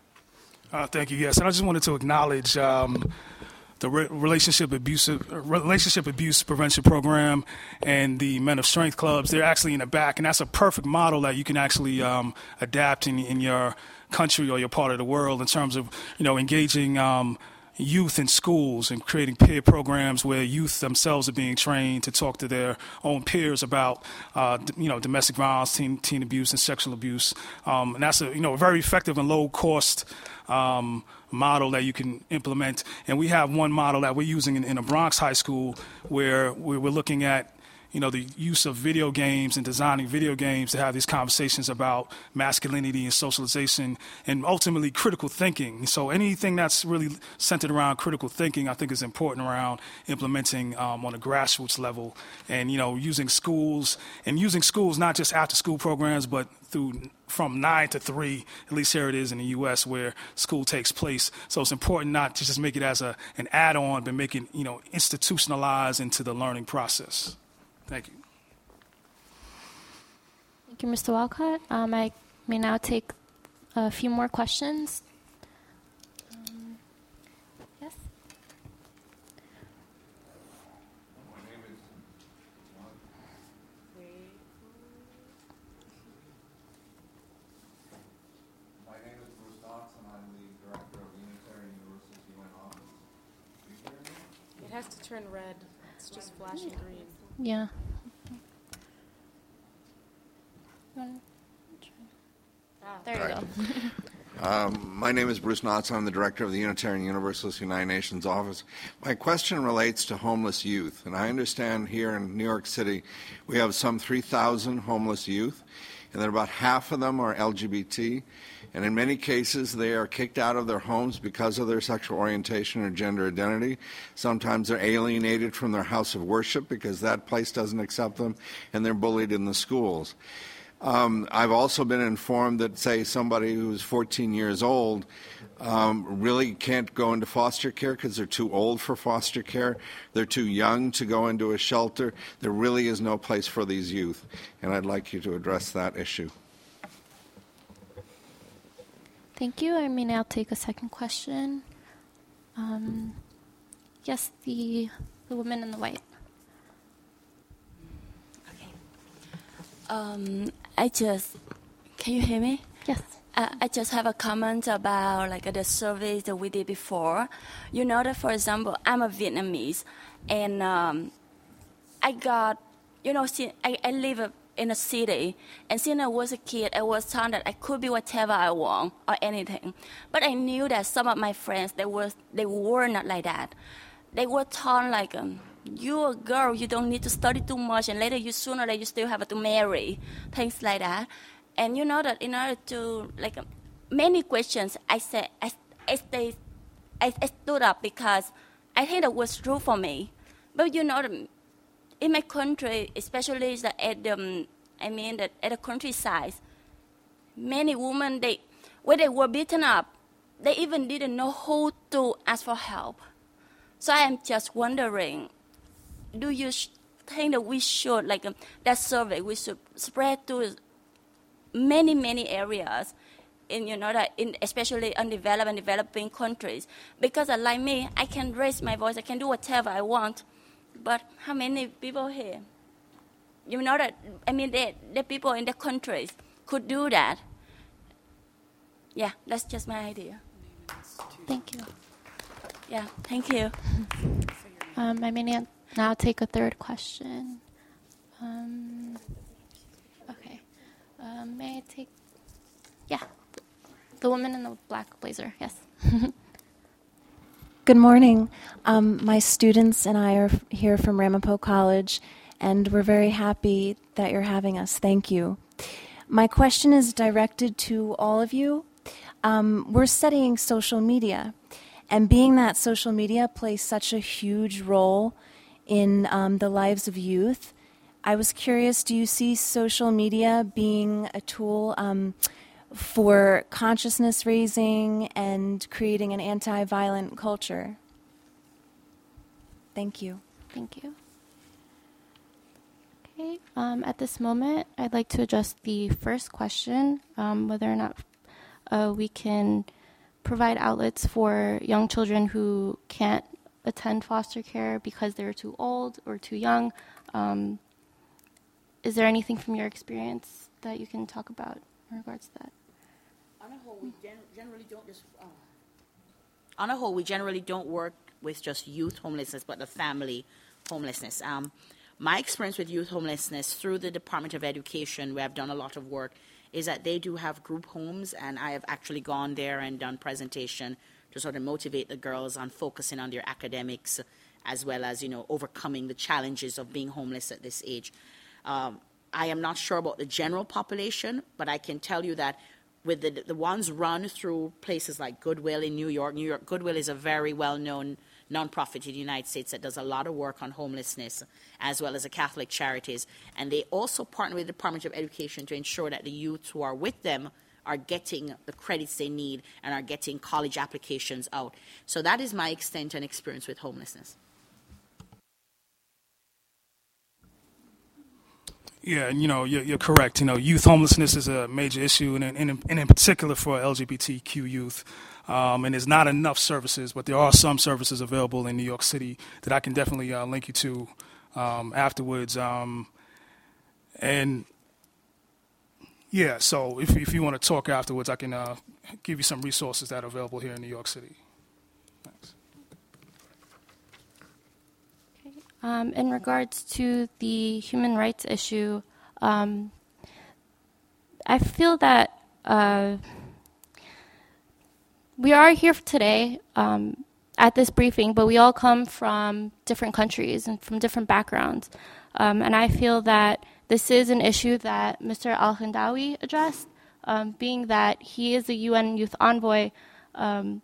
Uh, thank you. Yes, and I just wanted to acknowledge um, the re- relationship abuse relationship abuse prevention program and the Men of Strength clubs. They're actually in the back, and that's a perfect model that you can actually um, adapt in, in your country or your part of the world in terms of, you know, engaging Um, youth in schools and creating peer programs where youth themselves are being trained to talk to their own peers about, uh, d- you know, domestic violence, teen, teen abuse, and sexual abuse. Um, and that's a, you know, a very effective and low-cost um, model that you can implement. And we have one model that we're using in, in a Bronx high school where we we're looking at, you know, the use of video games and designing video games to have these conversations about masculinity and socialization and ultimately critical thinking. So anything that's really centered around critical thinking, I think, is important around implementing um, on a grassroots level, and, you know, using schools and using schools not just after school programs, but through from nine to three, at least here it is in the U S where school takes place. So it's important not to just make it as a an add-on, but make it, you know, institutionalized into the learning process. Thank you. Thank you, Mister Walcott. Um, I may now take a few more questions. Um, yes? My name is My name is Bruce Dodson. I'm the director of the Unitarian Universalist U N office. Do you hear me? It has to turn red. It's just flashing green. Yeah. There you go. Um, my name is Bruce Knotts. I'm the director of the Unitarian Universalist United Nations office. My question relates to homeless youth. And I understand here in New York City we have some three thousand homeless youth, and that about half of them are L G B T. And in many cases, they are kicked out of their homes because of their sexual orientation or gender identity. Sometimes they're alienated from their house of worship because that place doesn't accept them, and they're bullied in the schools. Um, I've also been informed that, say, somebody who's fourteen years old um, really can't go into foster care because they're too old for foster care. They're too young to go into a shelter. There really is no place for these youth, and I'd like you to address that issue. Thank you. I may now take a second question. Um, yes, the the woman in the white. Um, I just, can you hear me? Yes. Uh, I just have a comment about like the surveys that we did before. You know that, for example, I'm a Vietnamese, and um, I got, you know, see, I, I live in a city, and since I was a kid, I was taught that I could be whatever I want or anything. But I knew that some of my friends, they were, they were not like that. They were taught like, um, you're a girl, you don't need to study too much, and later you sooner or later you still have to marry, things like that. And you know that in order to, like, many questions, I said, I, I, stayed, I, I stood up because I think that was true for me. But you know, in my country, especially at the, I mean, that at the countryside, many women, they, when they were beaten up, they even didn't know who to ask for help. So I am just wondering, do you sh- think that we should, like um, that survey, we should spread to many, many areas, in you know that in especially undeveloped and developing countries? Because uh, like me, I can raise my voice, I can do whatever I want, but how many people here? You know that, I mean, the, the people in the countries could do that. Yeah, that's just my idea. Thank you. Yeah, thank you. Um, I may na- now take a third question. Um, okay. Um, may I take... Yeah. The woman in the black blazer, yes. Good morning. Um, my students and I are f- here from Ramapo College, and we're very happy that you're having us. Thank you. My question is directed to all of you. Um, we're studying social media, and being that social media plays such a huge role in um, the lives of youth, I was curious, do you see social media being a tool um, for consciousness raising and creating an anti-violent culture? Thank you. Thank you. Okay. Um, at this moment, I'd like to address the first question, um, whether or not uh, we can provide outlets for young children who can't attend foster care because they're too old or too young. Um, is there anything from your experience that you can talk about in regards to that? On a whole, we gen- generally don't just. Uh, on a whole, we generally don't work with just youth homelessness, but the family homelessness. Um, my experience with youth homelessness through the Department of Education, where I've done a lot of work, is that they do have group homes, and I have actually gone there and done presentation to sort of motivate the girls on focusing on their academics, as well as, you know, overcoming the challenges of being homeless at this age. Um, I am not sure about the general population, but I can tell you that with the, the ones run through places like Goodwill in New York. New York Goodwill is a very well-known nonprofit in the United States that does a lot of work on homelessness, as well as the Catholic Charities. And they also partner with the Department of Education to ensure that the youth who are with them are getting the credits they need and are getting college applications out. So that is my extent and experience with homelessness. Yeah, and you know, you're, you're correct. You know, youth homelessness is a major issue, and in, in, and in particular for L G B T Q youth. Um, and there's not enough services, but there are some services available in New York City that I can definitely uh, link you to um, afterwards. Um, and yeah, so if if you want to talk afterwards, I can uh, give you some resources that are available here in New York City. Thanks. Um, in regards to the human rights issue, um, I feel that uh, we are here today um, at this briefing, but we all come from different countries and from different backgrounds. Um, and I feel that this is an issue that Mister Al-Hindawi addressed, um, being that he is the U N Youth Envoy, um,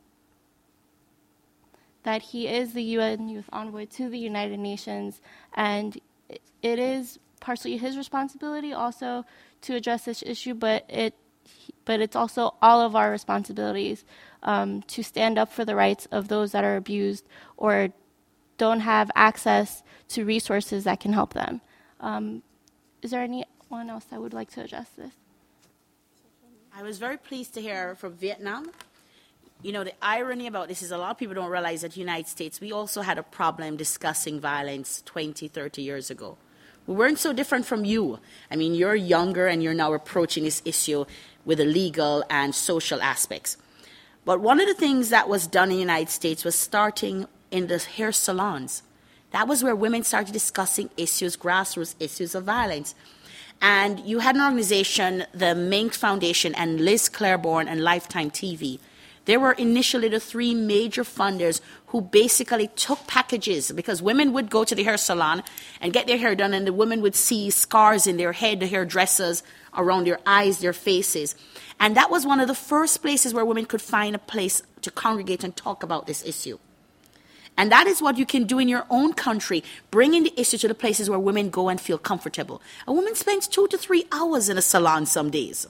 that he is the U N Youth Envoy to the United Nations, and it is partially his responsibility also to address this issue, but it, but it's also all of our responsibilities um, to stand up for the rights of those that are abused or don't have access to resources that can help them. Um, is there anyone else that would like to address this? I was very pleased to hear from Vietnam. You know, the irony about this is a lot of people don't realize that the United States, we also had a problem discussing violence twenty, thirty years ago. We weren't so different from you. I mean, you're younger and you're now approaching this issue with the legal and social aspects. But one of the things that was done in the United States was starting in the hair salons. That was where women started discussing issues, grassroots issues of violence. And you had an organization, the Mink Foundation and Liz Claiborne and Lifetime T V. They were initially the three major funders who basically took packages, because women would go to the hair salon and get their hair done, and the women would see scars in their head, the hairdressers, around their eyes, their faces. And that was one of the first places where women could find a place to congregate and talk about this issue. And that is what you can do in your own country, bringing the issue to the places where women go and feel comfortable. A woman spends two to three hours in a salon some days.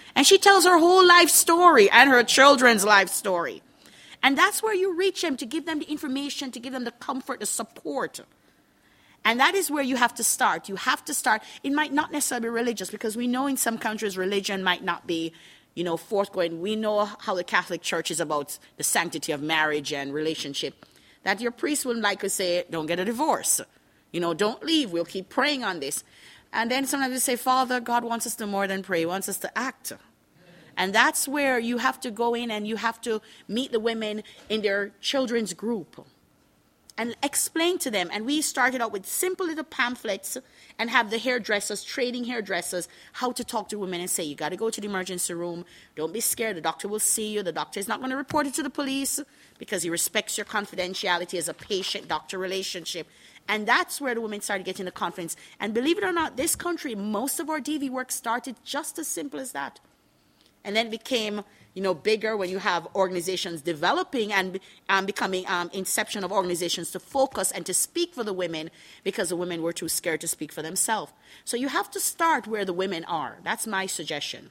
And she tells her whole life story and her children's life story. And that's where you reach them to give them the information, to give them the comfort, the support. And that is where you have to start. You have to start. It might not necessarily be religious, because we know in some countries religion might not be, you know, forthgoing. We know how the Catholic Church is about the sanctity of marriage and relationship. That your priest would likely say, don't get a divorce. You know, don't leave. We'll keep praying on this. And then sometimes they say, Father, God wants us to more than pray. He wants us to act. And that's where you have to go in and you have to meet the women in their children's group and explain to them. And we started out with simple little pamphlets and have the hairdressers, trading hairdressers, how to talk to women and say, you got to go to the emergency room. Don't be scared. The doctor will see you. The doctor is not going to report it to the police because he respects your confidentiality as a patient-doctor relationship. And that's where the women started getting the confidence. And believe it or not, this country, most of our D V work started just as simple as that. And then it became, you know, bigger when you have organizations developing and um, becoming um, inception of organizations to focus and to speak for the women, because the women were too scared to speak for themselves. So you have to start where the women are. That's my suggestion.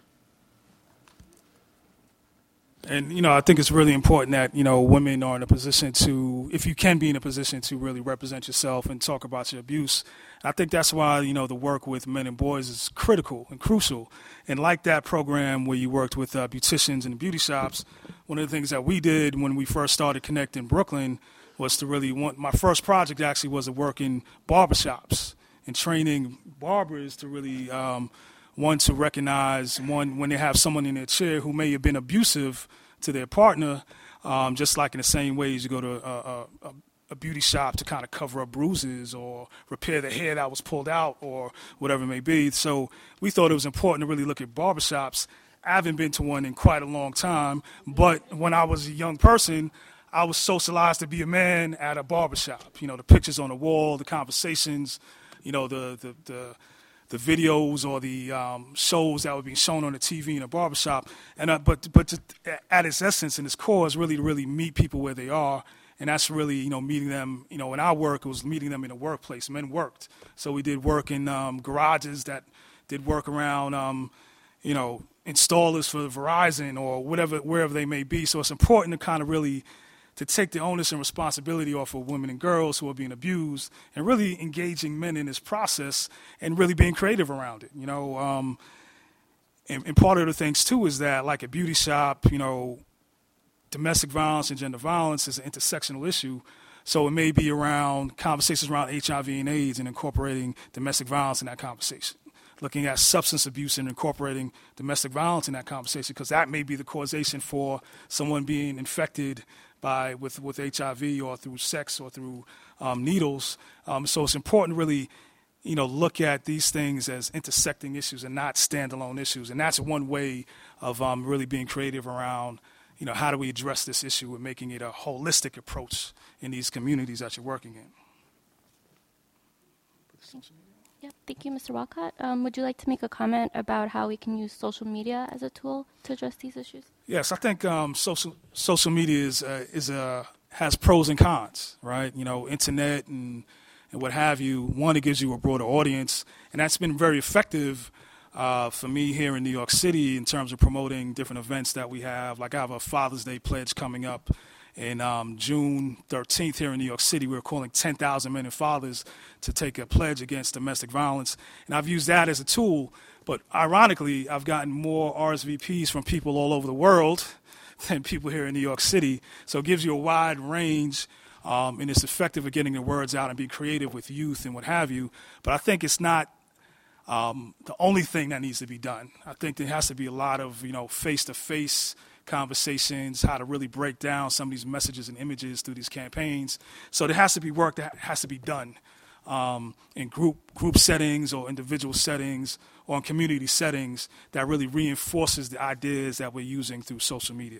And, you know, I think it's really important that, you know, women are in a position to, if you can be in a position to really represent yourself and talk about your abuse. I think that's why, you know, the work with men and boys is critical and crucial. And like that program where you worked with uh, beauticians and beauty shops, one of the things that we did when we first started Connect in Brooklyn was to really want, my first project actually was to work in barbershops and training barbers to really, um, one, to recognize, one, when they have someone in their chair who may have been abusive to their partner, um, just like in the same way as you go to a, a, a beauty shop to kind of cover up bruises or repair the hair that was pulled out or whatever it may be. So we thought it was important to really look at barbershops. I haven't been to one in quite a long time, but when I was a young person, I was socialized to be a man at a barbershop. You know, the pictures on the wall, the conversations, you know, the the, the the videos or the um, shows that were being shown on the T V in a barbershop. And uh, but but to, at its essence and its core is really to really meet people where they are. And that's really, you know, meeting them, you know, in our work, it was meeting them in a workplace. Men worked. So we did work in um, garages that did work around, um, you know, installers for Verizon or whatever, wherever they may be. So it's important to kind of really to take the onus and responsibility off of women and girls who are being abused and really engaging men in this process and really being creative around it, you know. Um, and, and part of the things, too, is that, like a beauty shop, you know, domestic violence and gender violence is an intersectional issue. So it may be around conversations around H I V and AIDS and incorporating domestic violence in that conversation. Looking at substance abuse and incorporating domestic violence in that conversation, because that may be the causation for someone being infected by with, with H I V or through sex or through um, needles. Um, so it's important to really, you know, look at these things as intersecting issues and not standalone issues. And that's one way of um, really being creative around, you know, how do we address this issue and making it a holistic approach in these communities that you're working in. Yep, thank you, Mister Walcott. Um, would you like to make a comment about how we can use social media as a tool to address these issues? Yes, I think um, social social media is uh, is uh, has pros and cons, right? You know, internet and and what have you. One, it gives you a broader audience, and that's been very effective uh, for me here in New York City in terms of promoting different events that we have. Like I have a Father's Day pledge coming up in um, June thirteenth here in New York City. We're calling ten thousand men and fathers to take a pledge against domestic violence. And I've used that as a tool. But ironically, I've gotten more R S V Ps from people all over the world than people here in New York City. So it gives you a wide range, um, and it's effective at getting the words out and being creative with youth and what have you. But I think it's not um, the only thing that needs to be done. I think there has to be a lot of, you know, face-to-face conversations, how to really break down some of these messages and images through these campaigns. So there has to be work that has to be done um, in group group settings or individual settings or in community settings that really reinforces the ideas that we're using through social media.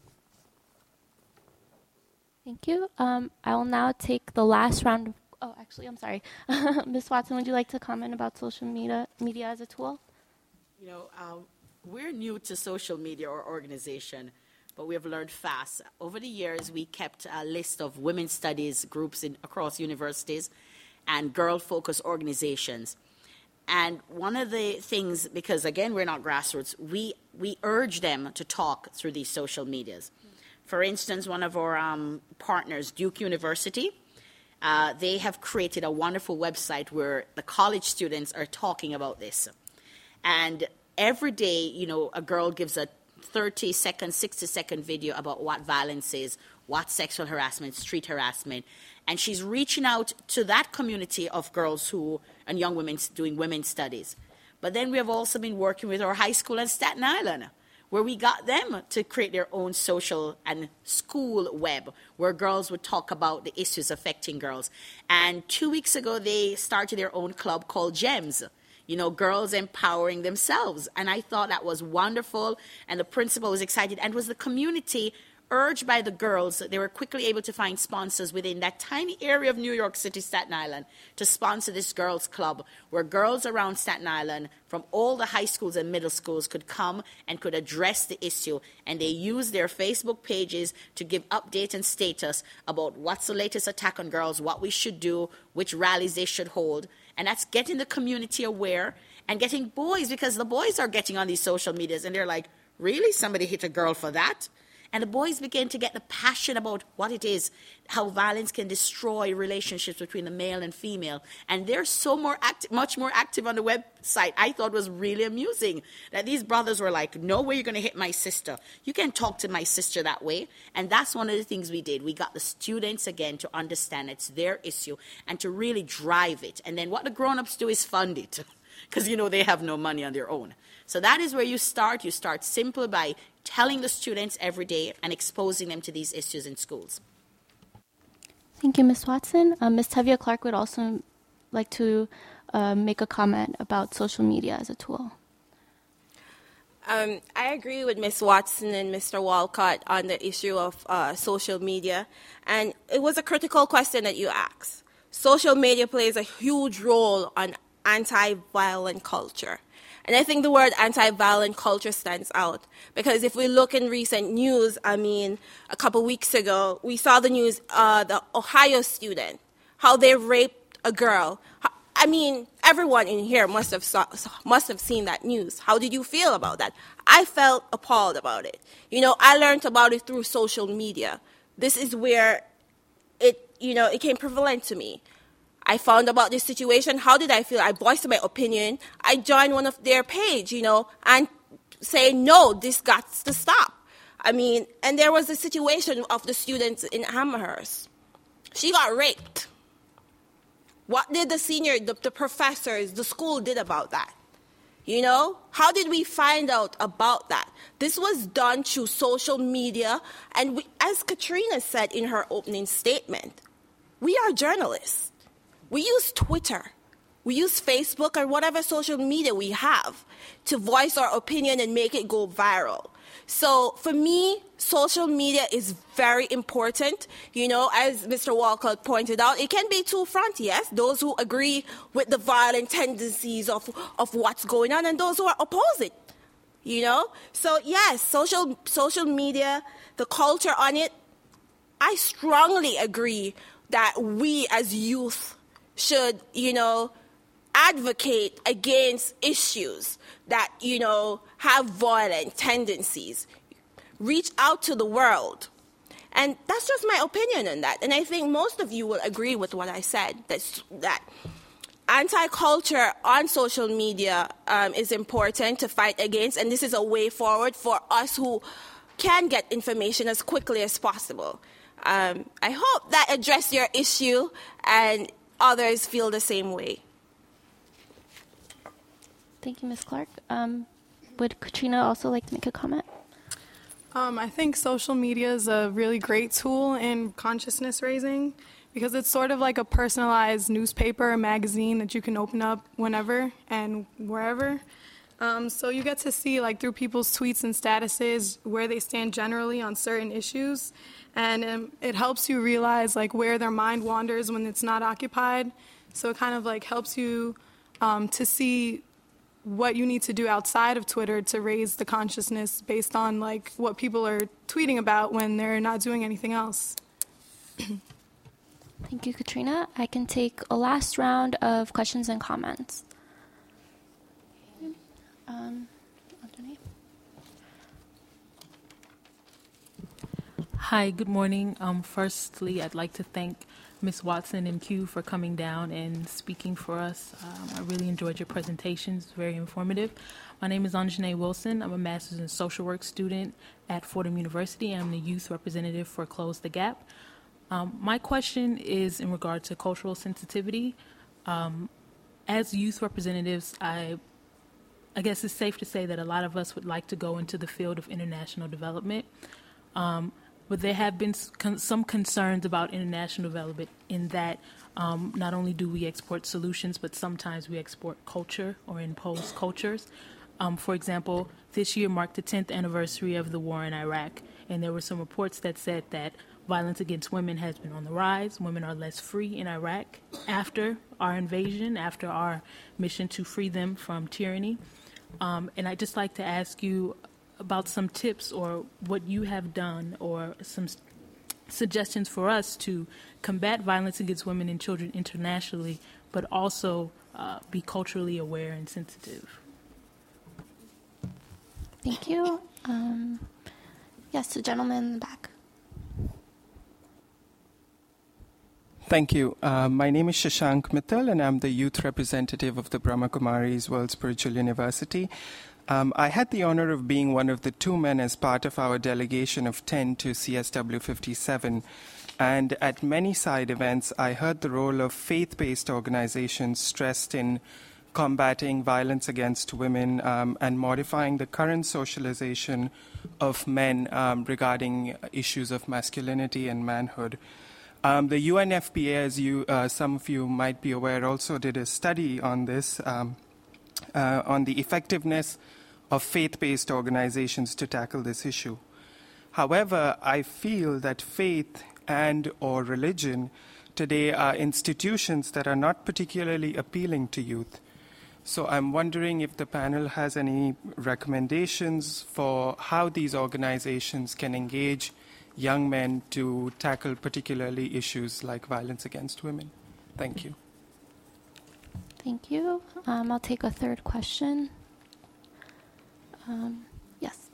Thank you. Um, I will now take the last round of, oh, actually, I'm sorry. Miz Watson, would you like to comment about social media, media as a tool? You know, um, we're new to social media or organization, but we have learned fast. Over the years, we kept a list of women's studies groups in, across universities and girl-focused organizations. and one of the things, because again, we're not grassroots, we, we urge them to talk through these social medias. For instance, one of our um, partners, Duke University, uh, they have created a wonderful website where the college students are talking about this. And every day, you know, a girl gives a thirty second, sixty second video about what violence is, what sexual harassment, street harassment. And she's reaching out to that community of girls who, and young women doing women's studies. But then we have also been working with our high school in Staten Island, where we got them to create their own social and school web, where girls would talk about the issues affecting girls. And two weeks ago, they started their own club called GEMS, you know, girls empowering themselves. And I thought that was wonderful, and the principal was excited, and it was the community urged by the girls. They were quickly able to find sponsors within that tiny area of New York City, Staten Island, to sponsor this girls' club, where girls around Staten Island from all the high schools and middle schools could come and could address the issue. And they used their Facebook pages to give update and status about what's the latest attack on girls, what we should do, which rallies they should hold. And that's getting the community aware and getting boys, because the boys are getting on these social medias and they're like, really? Somebody hit a girl for that? And the boys begin to get the passion about what it is, how violence can destroy relationships between the male and female. And they're so more active, much more active on the website. I thought was really amusing that these brothers were like, no way you're going to hit my sister. You can't talk to my sister that way. And that's one of the things we did. We got the students, again, to understand it's their issue and to really drive it. And then what the grown-ups do is fund it, because, you know, they have no money on their own. So that is where you start. You start simple by telling the students every day and exposing them to these issues in schools. Thank you, Miz Watson. Um, Miz Tevye Clark would also like to uh, make a comment about social media as a tool. Um, I agree with Miz Watson and Mister Walcott on the issue of uh, social media. And it was a critical question that you asked. Social media plays a huge role on anti-violent culture. And I think the word anti-violent culture stands out, because if we look in recent news, I mean, a couple weeks ago, we saw the news, uh, the Ohio student, how they raped a girl. I mean, everyone in here must have saw, must have seen that news. How did you feel about that? I felt appalled about it. You know, I learned about it through social media. This is where it, you know, it came prevalent to me. I found about this situation. How did I feel? I voiced my opinion. I joined one of their page, you know, and say, no, this got to stop. I mean, and there was a situation of the students in Amherst. She got raped. What did the senior, the, the professors, the school did about that? You know, how did we find out about that? This was done through social media. And we, as Katrina said in her opening statement, we are journalists. We use Twitter, we use Facebook, or whatever social media we have to voice our opinion and make it go viral. So for me, social media is very important. You know, as Mister Walcott pointed out, it can be two-front, yes, those who agree with the violent tendencies of, of what's going on and those who are opposite, you know. So yes, social, social media, the culture on it, I strongly agree that we as youth should, you know, advocate against issues that, you know, have violent tendencies. Reach out to the world. And that's just my opinion on that. And I think most of you will agree with what I said, that, that anti-culture on social media um, is important to fight against, and this is a way forward for us who can get information as quickly as possible. Um, I hope that addressed your issue, and others feel the same way. Thank you, Miz Clark. Um, would Katrina also like to make a comment? Um, I think social media is a really great tool in consciousness raising, because it's sort of like a personalized newspaper or magazine that you can open up whenever and wherever. Um, so you get to see, like, through people's tweets and statuses where they stand generally on certain issues, and um, it helps you realize, like, where their mind wanders when it's not occupied. So it kind of, like, helps you um, to see what you need to do outside of Twitter to raise the consciousness based on, like, what people are tweeting about when they're not doing anything else. Thank you, Katrina. I can take a last round of questions and comments. Hi, good morning. Um, firstly, I'd like to thank Miz Watson and Q for coming down and speaking for us. Um, I really enjoyed your presentations, very informative. My name is Anjanae Wilson. I'm a master's in social work student at Fordham University. I'm the youth representative for Close the Gap. Um, my question is in regard to cultural sensitivity. Um, as youth representatives, I, I guess it's safe to say that a lot of us would like to go into the field of international development. Um, But there have been some concerns about international development in that um, not only do we export solutions, but sometimes we export culture or impose cultures. Um, for example, this year marked the tenth anniversary of the war in Iraq, and there were some reports that said that violence against women has been on the rise. Women are less free in Iraq after our invasion, after our mission to free them from tyranny. Um, and I'd just like to ask you about some tips or what you have done or some s- suggestions for us to combat violence against women and children internationally, but also uh, be culturally aware and sensitive. Thank you. Um, yes, the gentleman in the back. Thank you. Uh, my name is Shashank Mittal, and I'm the youth representative of the Brahma Kumaris World Spiritual University. Um, I had the honor of being one of the two men as part of our delegation of ten to C S W fifty-seven. And at many side events, I heard the role of faith-based organizations stressed in combating violence against women um, and modifying the current socialization of men um, regarding issues of masculinity and manhood. Um, the U N F P A, as you, uh, some of you might be aware, also did a study on this, um, uh, on the effectiveness of faith-based organizations to tackle this issue. However, I feel that faith and or religion today are institutions that are not particularly appealing to youth. So I'm wondering if the panel has any recommendations for how these organizations can engage young men to tackle particularly issues like violence against women. Thank you. Thank you. Um, I'll take a third question. Um, yes.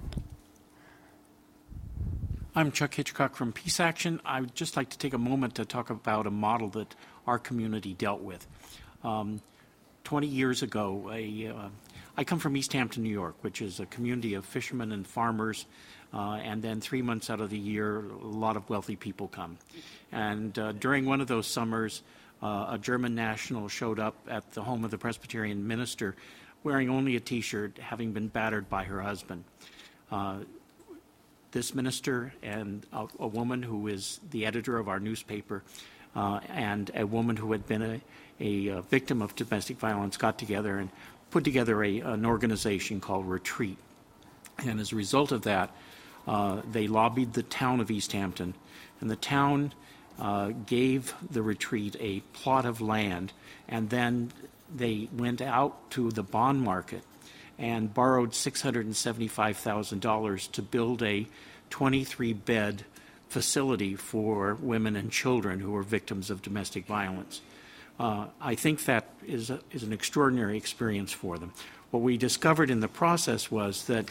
I'm Chuck Hitchcock from Peace Action. I would just like to take a moment to talk about a model that our community dealt with. Um, twenty years ago, a, uh, I come from East Hampton, New York, which is a community of fishermen and farmers, uh, and then three months out of the year, a lot of wealthy people come. And uh, during one of those summers, uh, a German national showed up at the home of the Presbyterian minister wearing only a T-shirt, having been battered by her husband. Uh, this minister and a, a woman who is the editor of our newspaper uh, and a woman who had been a, a, a victim of domestic violence got together and put together a, an organization called Retreat. And as a result of that, uh, they lobbied the town of East Hampton, and the town uh, gave the Retreat a plot of land, and then they went out to the bond market and borrowed six hundred seventy-five thousand dollars to build a twenty-three bed facility for women and children who were victims of domestic violence. Uh, I think that is, a, is an extraordinary experience for them. What we discovered in the process was that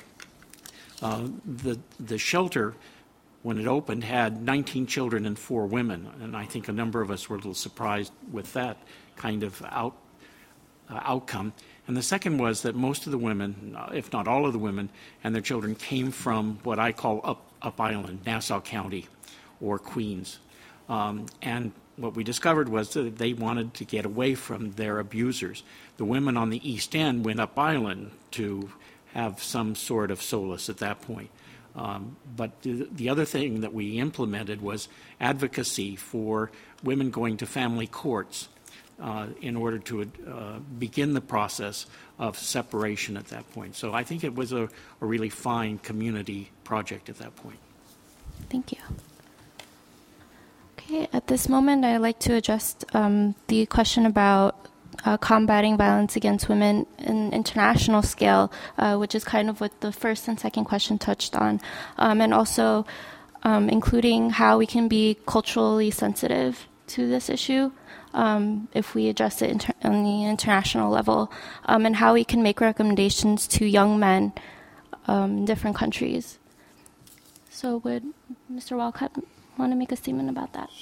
uh, the, the shelter, when it opened, had nineteen children and four women, and I think a number of us were a little surprised with that kind of out, uh, outcome. And the second was that most of the women, if not all of the women, and their children came from what I call up, up Island, Nassau County, or Queens. Um, and what we discovered was that they wanted to get away from their abusers. The women on the East End went up Island to have some sort of solace at that point. Um, but the, the other thing that we implemented was advocacy for women going to family courts uh, in order to uh, begin the process of separation at that point. So I think it was a, a really fine community project at that point. Thank you. Okay, at this moment, I'd like to address um, the question about uh, combating violence against women in international scale, uh, which is kind of what the first and second question touched on, um, and also um, including how we can be culturally sensitive to this issue um, if we address it inter- on the international level, um, and how we can make recommendations to young men um, in different countries. So would Mister Walcott want to make a statement about that?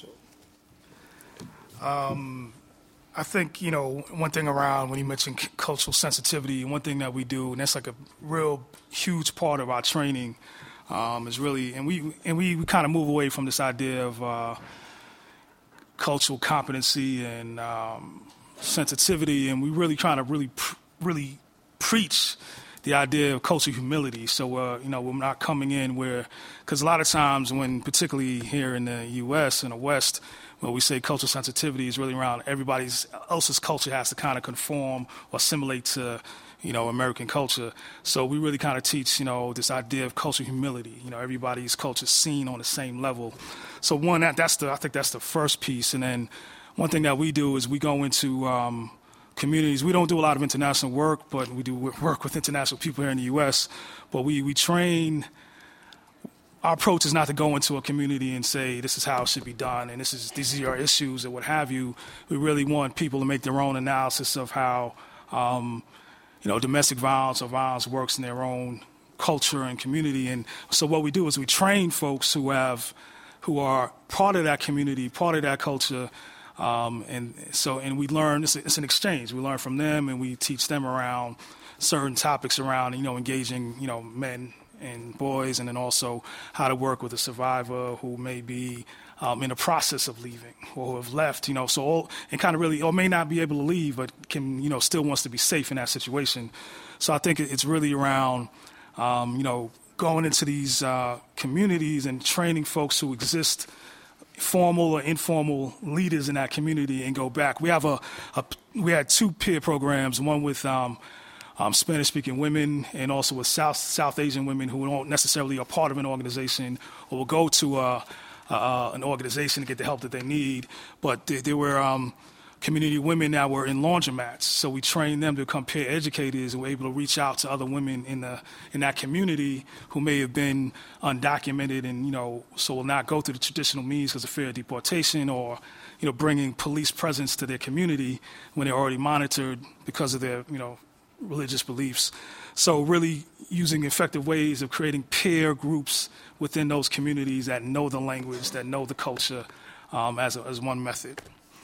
Um, I think, you know, one thing around when you mentioned c- cultural sensitivity, one thing that we do, and that's like a real huge part of our training, um, is really, and we and we, we kind of move away from this idea of uh, cultural competency and um, sensitivity, and we really trying to really, pr- really preach the idea of cultural humility. So, uh, you know, we're not coming in where, because a lot of times when, particularly here in the U S and the West, when we say cultural sensitivity is really around everybody else's culture has to kind of conform or assimilate to, you know, American culture. So we really kind of teach, you know, this idea of cultural humility. You know, everybody's culture is seen on the same level. So one, that, that's the, I think that's the first piece. And then one thing that we do is we go into um, communities. We don't do a lot of international work, but we do work with international people here in the U S. But we, we train. Our approach is not to go into a community and say this is how it should be done and this is these are your issues or what have you. We really want people to make their own analysis of how um, you know domestic violence or violence works in their own culture and community. And so what we do is we train folks who have who are part of that community, part of that culture. Um, and so, and we learn, it's, it's an exchange. We learn from them and we teach them around certain topics around, you know, engaging, you know, men and boys, and then also how to work with a survivor who may be um, in the process of leaving or who have left, you know, so all, and kind of really, or may not be able to leave, but can, you know, still wants to be safe in that situation. So I think it's really around, um, you know, going into these uh, communities and training folks who exist, formal or informal leaders in that community, and go back. We have a, a we had two peer programs, one with um, um, Spanish-speaking women and also with South South Asian women who don't necessarily are part of an organization or will go to a, a, an organization to get the help that they need. But there, there were um, community women that were in laundromats, so we trained them to become peer educators and were able to reach out to other women in the in that community who may have been undocumented and, you know, so will not go through the traditional means because of fear of deportation or, you know, bringing police presence to their community when they're already monitored because of their, you know, religious beliefs. So really using effective ways of creating peer groups within those communities that know the language, that know the culture, um, as, a, as one method.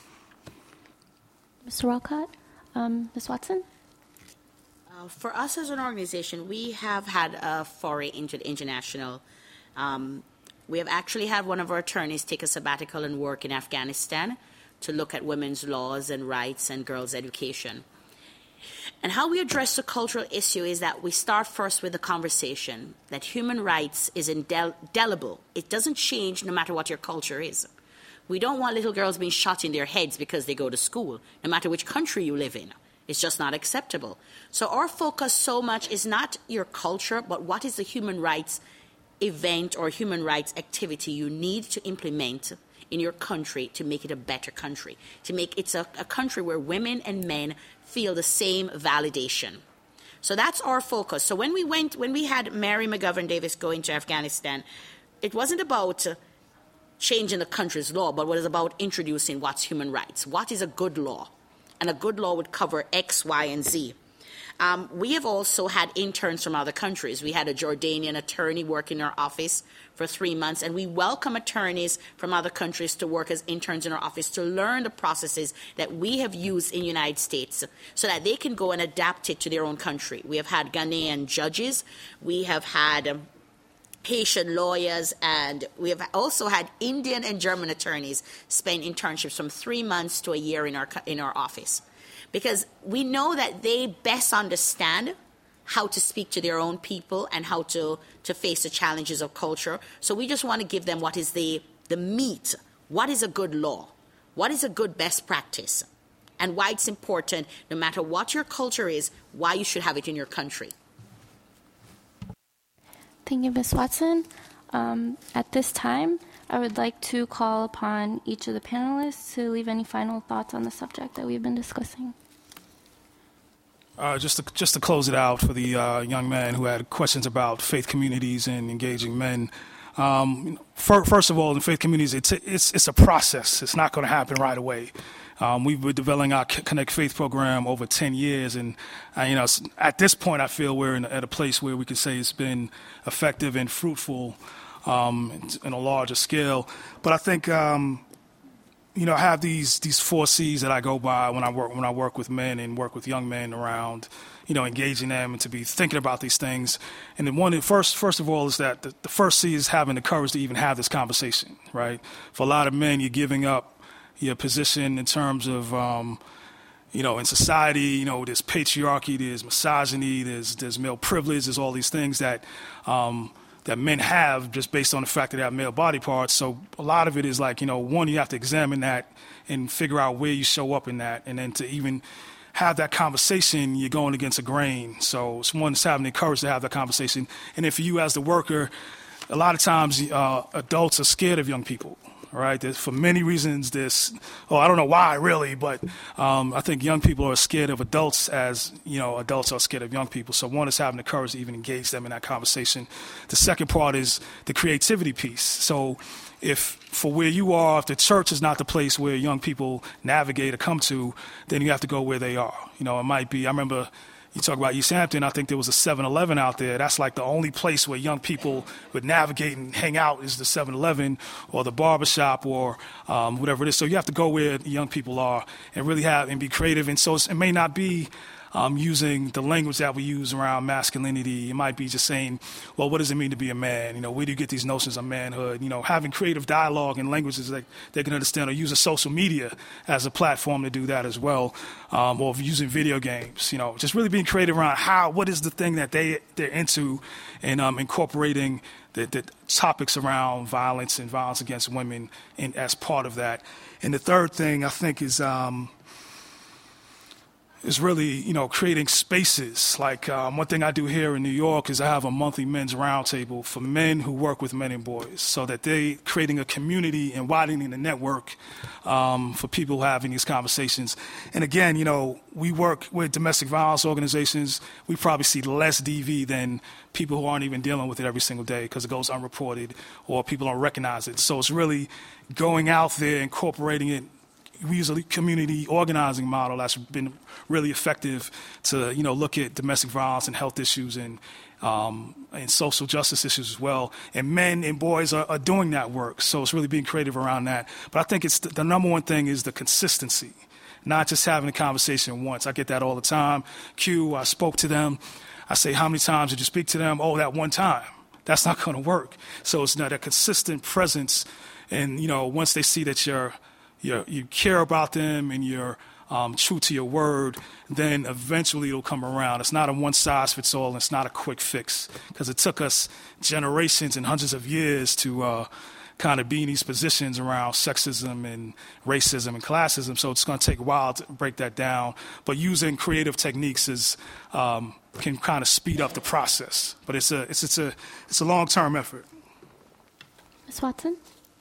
Mister Walcott, um, Miz Watson? Uh, for us as an organization, we have had a foray into the international. Um, we have actually had one of our attorneys take a sabbatical and work in Afghanistan to look at women's laws and rights and girls' education. And how we address the cultural issue is that we start first with a conversation that human rights is indelible. It doesn't change no matter what your culture is. We don't want little girls being shot in their heads because they go to school, no matter which country you live in. It's just not acceptable. So our focus so much is not your culture, but what is the human rights event or human rights activity you need to implement in your country to make it a better country, to make it a, a country where women and men feel the same validation. So that's our focus. So when we went, when we had Mary McGovern Davis go into Afghanistan, it wasn't about uh, changing the country's law, but what is about introducing what's human rights. What is a good law? And a good law would cover X, Y, and Z. Um, we have also had interns from other countries. We had a Jordanian attorney work in our office for three months, and we welcome attorneys from other countries to work as interns in our office to learn the processes that we have used in the United States so that they can go and adapt it to their own country. We have had Ghanaian judges. We have had um, Haitian lawyers, and we have also had Indian and German attorneys spend internships from three months to a year in our in our office, because we know that they best understand how to speak to their own people and how to, to face the challenges of culture. So we just want to give them what is the, the meat. What is a good law? What is a good best practice? And why it's important, no matter what your culture is, why you should have it in your country. Thank you, Miz Watson. Um, at this time, I would like to call upon each of the panelists to leave any final thoughts on the subject that we've been discussing. Uh, just to just to close it out for the uh, young man who had questions about faith communities and engaging men. Um, for, first of all, in faith communities, it's it's it's a process. It's not going to happen right away. Um, we've been developing our Connect Faith program over ten years, and uh, you know, at this point, I feel we're in, at a place where we can say it's been effective and fruitful. um, in a larger scale. But I think, um, you know, I have these these four C's that I go by when I work when I work with men and work with young men around, you know, engaging them and to be thinking about these things. And then one, first, first of all, is that the, the first C is having the courage to even have this conversation, right? For a lot of men, you're giving up your position in terms of, um, you know, in society, you know, there's patriarchy, there's misogyny, there's there's male privilege, there's all these things that um, that men have just based on the fact that they have male body parts. So a lot of it is like, you know, one, you have to examine that and figure out where you show up in that. And then to even have that conversation, you're going against a grain. So it's one, it's having the courage to have that conversation. And then for you as the worker, a lot of times uh, adults are scared of young people. Right? There's, for many reasons, this, oh, I don't know why really, but um, I think young people are scared of adults as, you know, adults are scared of young people. So one is having the courage to even engage them in that conversation. The second part is the creativity piece. So if for where you are, if the church is not the place where young people navigate or come to, then you have to go where they are. You know, it might be, I remember, you talk about East Hampton, I think there was a seven eleven out there. That's like the only place where young people would navigate and hang out is the seven eleven or the barbershop or um, whatever it is. So you have to go where the young people are and really have and be creative. And so it may not be um, using the language that we use around masculinity. It might be just saying, well, what does it mean to be a man? You know, where do you get these notions of manhood? You know, having creative dialogue and languages that they can understand, or using social media as a platform to do that as well, um, or using video games. You know, just really being creative around how, what is the thing that they, they're into, and um, incorporating the, the topics around violence and violence against women in, as part of that. And the third thing I think is um, is really, you know, creating spaces. Like um, one thing I do here in New York is I have a monthly men's roundtable for men who work with men and boys, so that they creating a community and widening the network um, for people having these conversations. And again, you know, we work with domestic violence organizations. We probably see less D V than people who aren't even dealing with it every single day because it goes unreported or people don't recognize it. So it's really going out there, incorporating it. We use a community organizing model that's been really effective to, you know, look at domestic violence and health issues and um, and social justice issues as well. And men and boys are, are doing that work. So it's really being creative around that. But I think it's the, the number one thing is the consistency, not just having a conversation once. I get that all the time. Q, I spoke to them. I say, how many times did you speak to them? Oh, that one time. That's not going to work. So it's not a consistent presence. And, you know, once they see that you're You're, you care about them and you're um, true to your word, then eventually it'll come around. It's not a one-size-fits-all, and it's not a quick fix, because it took us generations and hundreds of years to uh, kind of be in these positions around sexism and racism and classism, so it's going to take a while to break that down. But using creative techniques is um, can kind of speed up the process. But it's a, it's, it's a, it's a long-term effort. Miz Watson?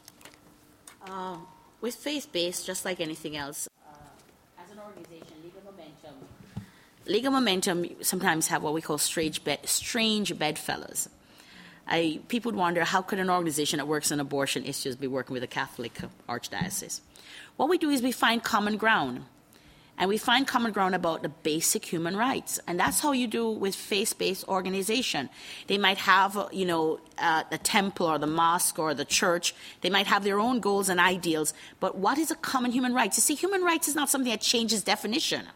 Uh, With faith-based, just like anything else, uh, as an organization, Legal Momentum, Legal Momentum sometimes have what we call strange, bed, strange bedfellows. I, people would wonder, how could an organization that works on abortion issues be working with a Catholic archdiocese? What we do is we find common ground. And we find common ground about the basic human rights. And that's how you do with faith-based organization. They might have, you know, uh, the temple or the mosque or the church. They might have their own goals and ideals. But what is a common human right? You see, human rights is not something that changes definition.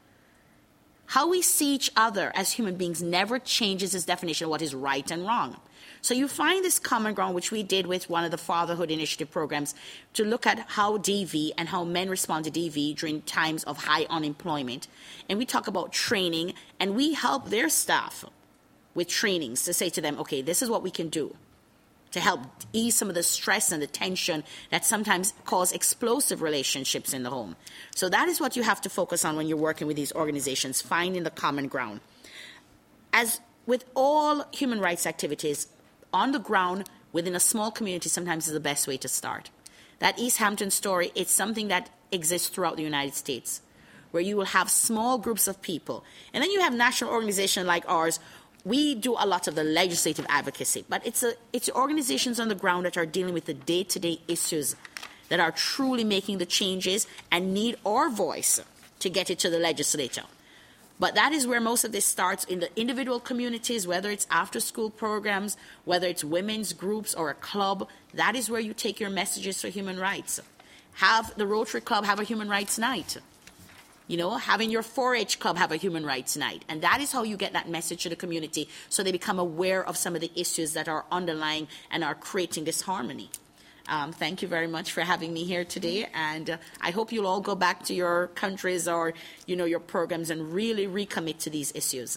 How we see each other as human beings never changes its definition of what is right and wrong. So you find this common ground, which we did with one of the Fatherhood Initiative programs, to look at how D V and how men respond to D V during times of high unemployment. And we talk about training, and we help their staff with trainings to say to them, okay, this is what we can do to help ease some of the stress and the tension that sometimes cause explosive relationships in the home. So that is what you have to focus on when you're working with these organizations, finding the common ground. As with all human rights activities, on the ground, within a small community, sometimes is the best way to start. That East Hampton story, it's something that exists throughout the United States, where you will have small groups of people. And then you have national organizations like ours. We do a lot of the legislative advocacy, but it's, a, it's organizations on the ground that are dealing with the day-to-day issues that are truly making the changes and need our voice to get it to the legislature. But that is where most of this starts, in the individual communities, whether it's after-school programs, whether it's women's groups or a club. That is where you take your messages for human rights. Have the Rotary Club have a human rights night. You know, having your four H club have a human rights night. And that is how you get that message to the community, so they become aware of some of the issues that are underlying and are creating this harmony. Um, thank you very much for having me here today, and uh, I hope you'll all go back to your countries or, you know, your programs and really recommit to these issues.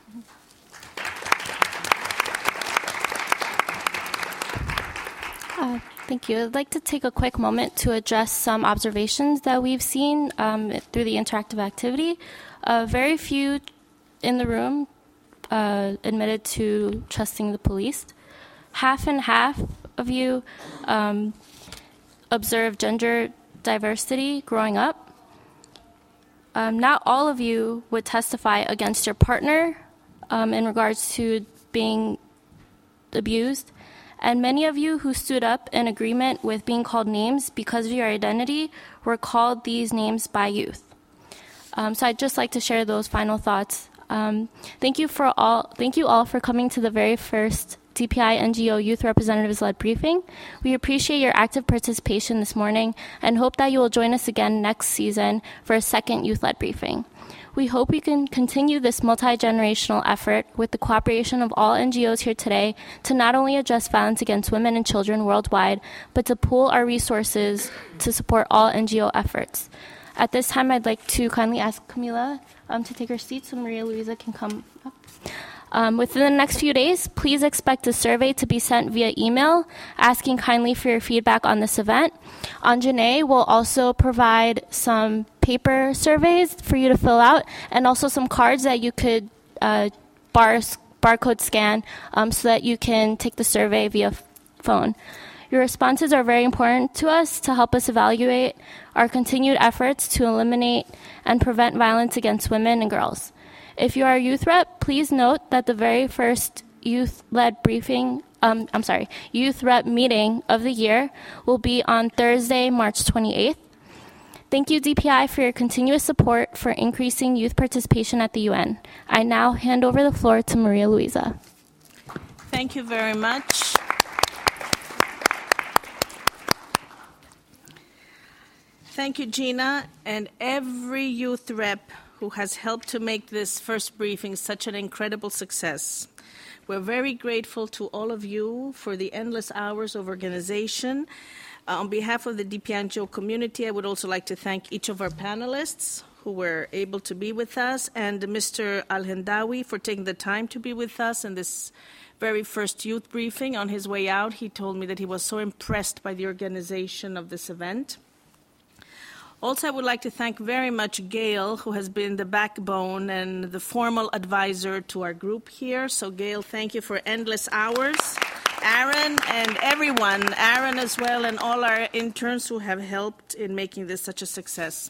Uh, thank you. I'd like to take a quick moment to address some observations that we've seen um, through the interactive activity. Uh, very few in the room uh, admitted to trusting the police. Half and half of you um, observed gender diversity growing up. Um, not all of you would testify against your partner um, in regards to being abused. And many of you who stood up in agreement with being called names because of your identity were called these names by youth. Um, so I'd just like to share those final thoughts. Um, thank you for all. Thank you all for coming to the very first D P I N G O Youth Representatives-led briefing. We appreciate your active participation this morning and hope that you will join us again next season for a second youth-led briefing. We hope we can continue this multi-generational effort with the cooperation of all N G Os here today to not only address violence against women and children worldwide, but to pool our resources to support all N G O efforts. At this time, I'd like to kindly ask Camila um, to take her seat so Maria Luisa can come up. Um, within the next few days, please expect a survey to be sent via email, asking kindly for your feedback on this event. Anjane will also provide some paper surveys for you to fill out, and also some cards that you could uh, bar, barcode scan um, so that you can take the survey via phone. Your responses are very important to us to help us evaluate our continued efforts to eliminate and prevent violence against women and girls. If you are a youth rep, please note that the very first youth-led briefing, um, I'm sorry, youth rep meeting of the year will be on Thursday, March twenty-eighth. Thank you, D P I, for your continuous support for increasing youth participation at the U N. I now hand over the floor to Maria Luisa. Thank you very much. Thank you, Gina, and every youth rep who has helped to make this first briefing such an incredible success. We're very grateful to all of you for the endless hours of organization. Uh, on behalf of the D P I N G O community, I would also like to thank each of our panelists who were able to be with us, and Mister Al-Hindawi for taking the time to be with us in this very first youth briefing. On his way out, he told me that he was so impressed by the organization of this event. Also, I would like to thank very much Gail, who has been the backbone and the formal advisor to our group here. So, Gail, thank you for endless hours. Aaron and everyone, Aaron as well, and all our interns who have helped in making this such a success.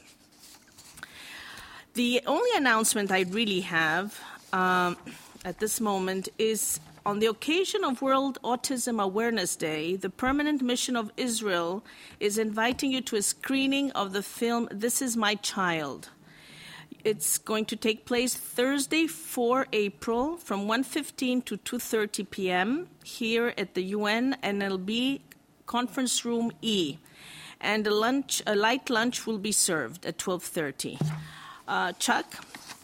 The only announcement I really have um, at this moment is, on the occasion of World Autism Awareness Day, the Permanent Mission of Israel is inviting you to a screening of the film This Is My Child. It's going to take place Thursday, the fourth of April, from one fifteen to two thirty p.m. here at the U N, and it'll be Conference Room E. And a lunch, a light lunch will be served at twelve thirty. Uh, Chuck?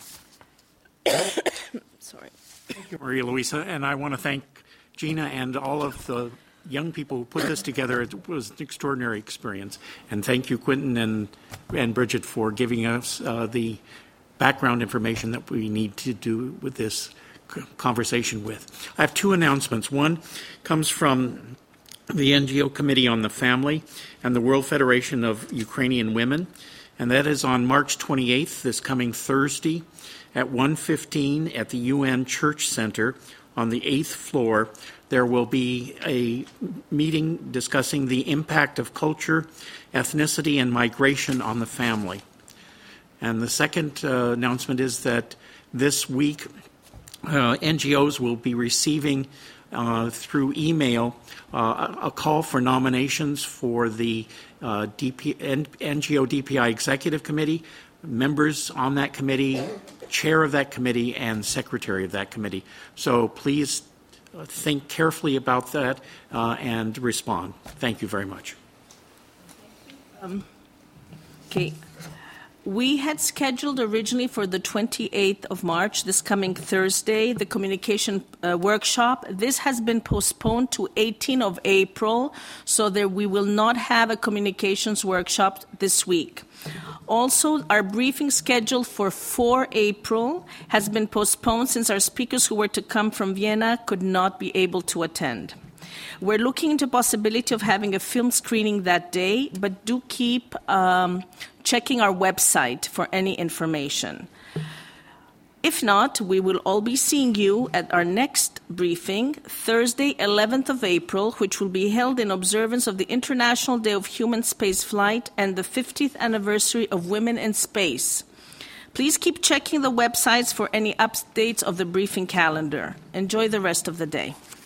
Sorry. Thank you, Maria Luisa, and I want to thank Gina and all of the young people who put this together. It was an extraordinary experience. And thank you, Quentin and, and Bridget, for giving us uh, the background information that we need to do with this conversation with. I have two announcements. One comes from the N G O Committee on the Family and the World Federation of Ukrainian Women, and that is on March twenty-eighth, this coming Thursday, at one fifteen at the U N Church Center on the eighth floor. There will be a meeting discussing the impact of culture, ethnicity, and migration on the family. And the second uh, announcement is that this week uh, N G Os will be receiving uh, through email uh, a call for nominations for the uh, D P, N, NGO D P I Executive Committee, members on that committee, chair of that committee, and secretary of that committee. So please uh, think carefully about that uh, and respond. Thank you very much. Um, okay. We had scheduled originally for the twenty-eighth of March, this coming Thursday, the communication uh, workshop. This has been postponed to eighteenth of April, so that we will not have a communications workshop this week. Also, our briefing scheduled for the fourth of April has been postponed since our speakers who were to come from Vienna could not be able to attend. We're looking into the possibility of having a film screening that day, but do keep um, checking our website for any information. If not, we will all be seeing you at our next briefing, Thursday, eleventh of April, which will be held in observance of the International Day of Human Space Flight and the fiftieth anniversary of Women in Space. Please keep checking the websites for any updates of the briefing calendar. Enjoy the rest of the day.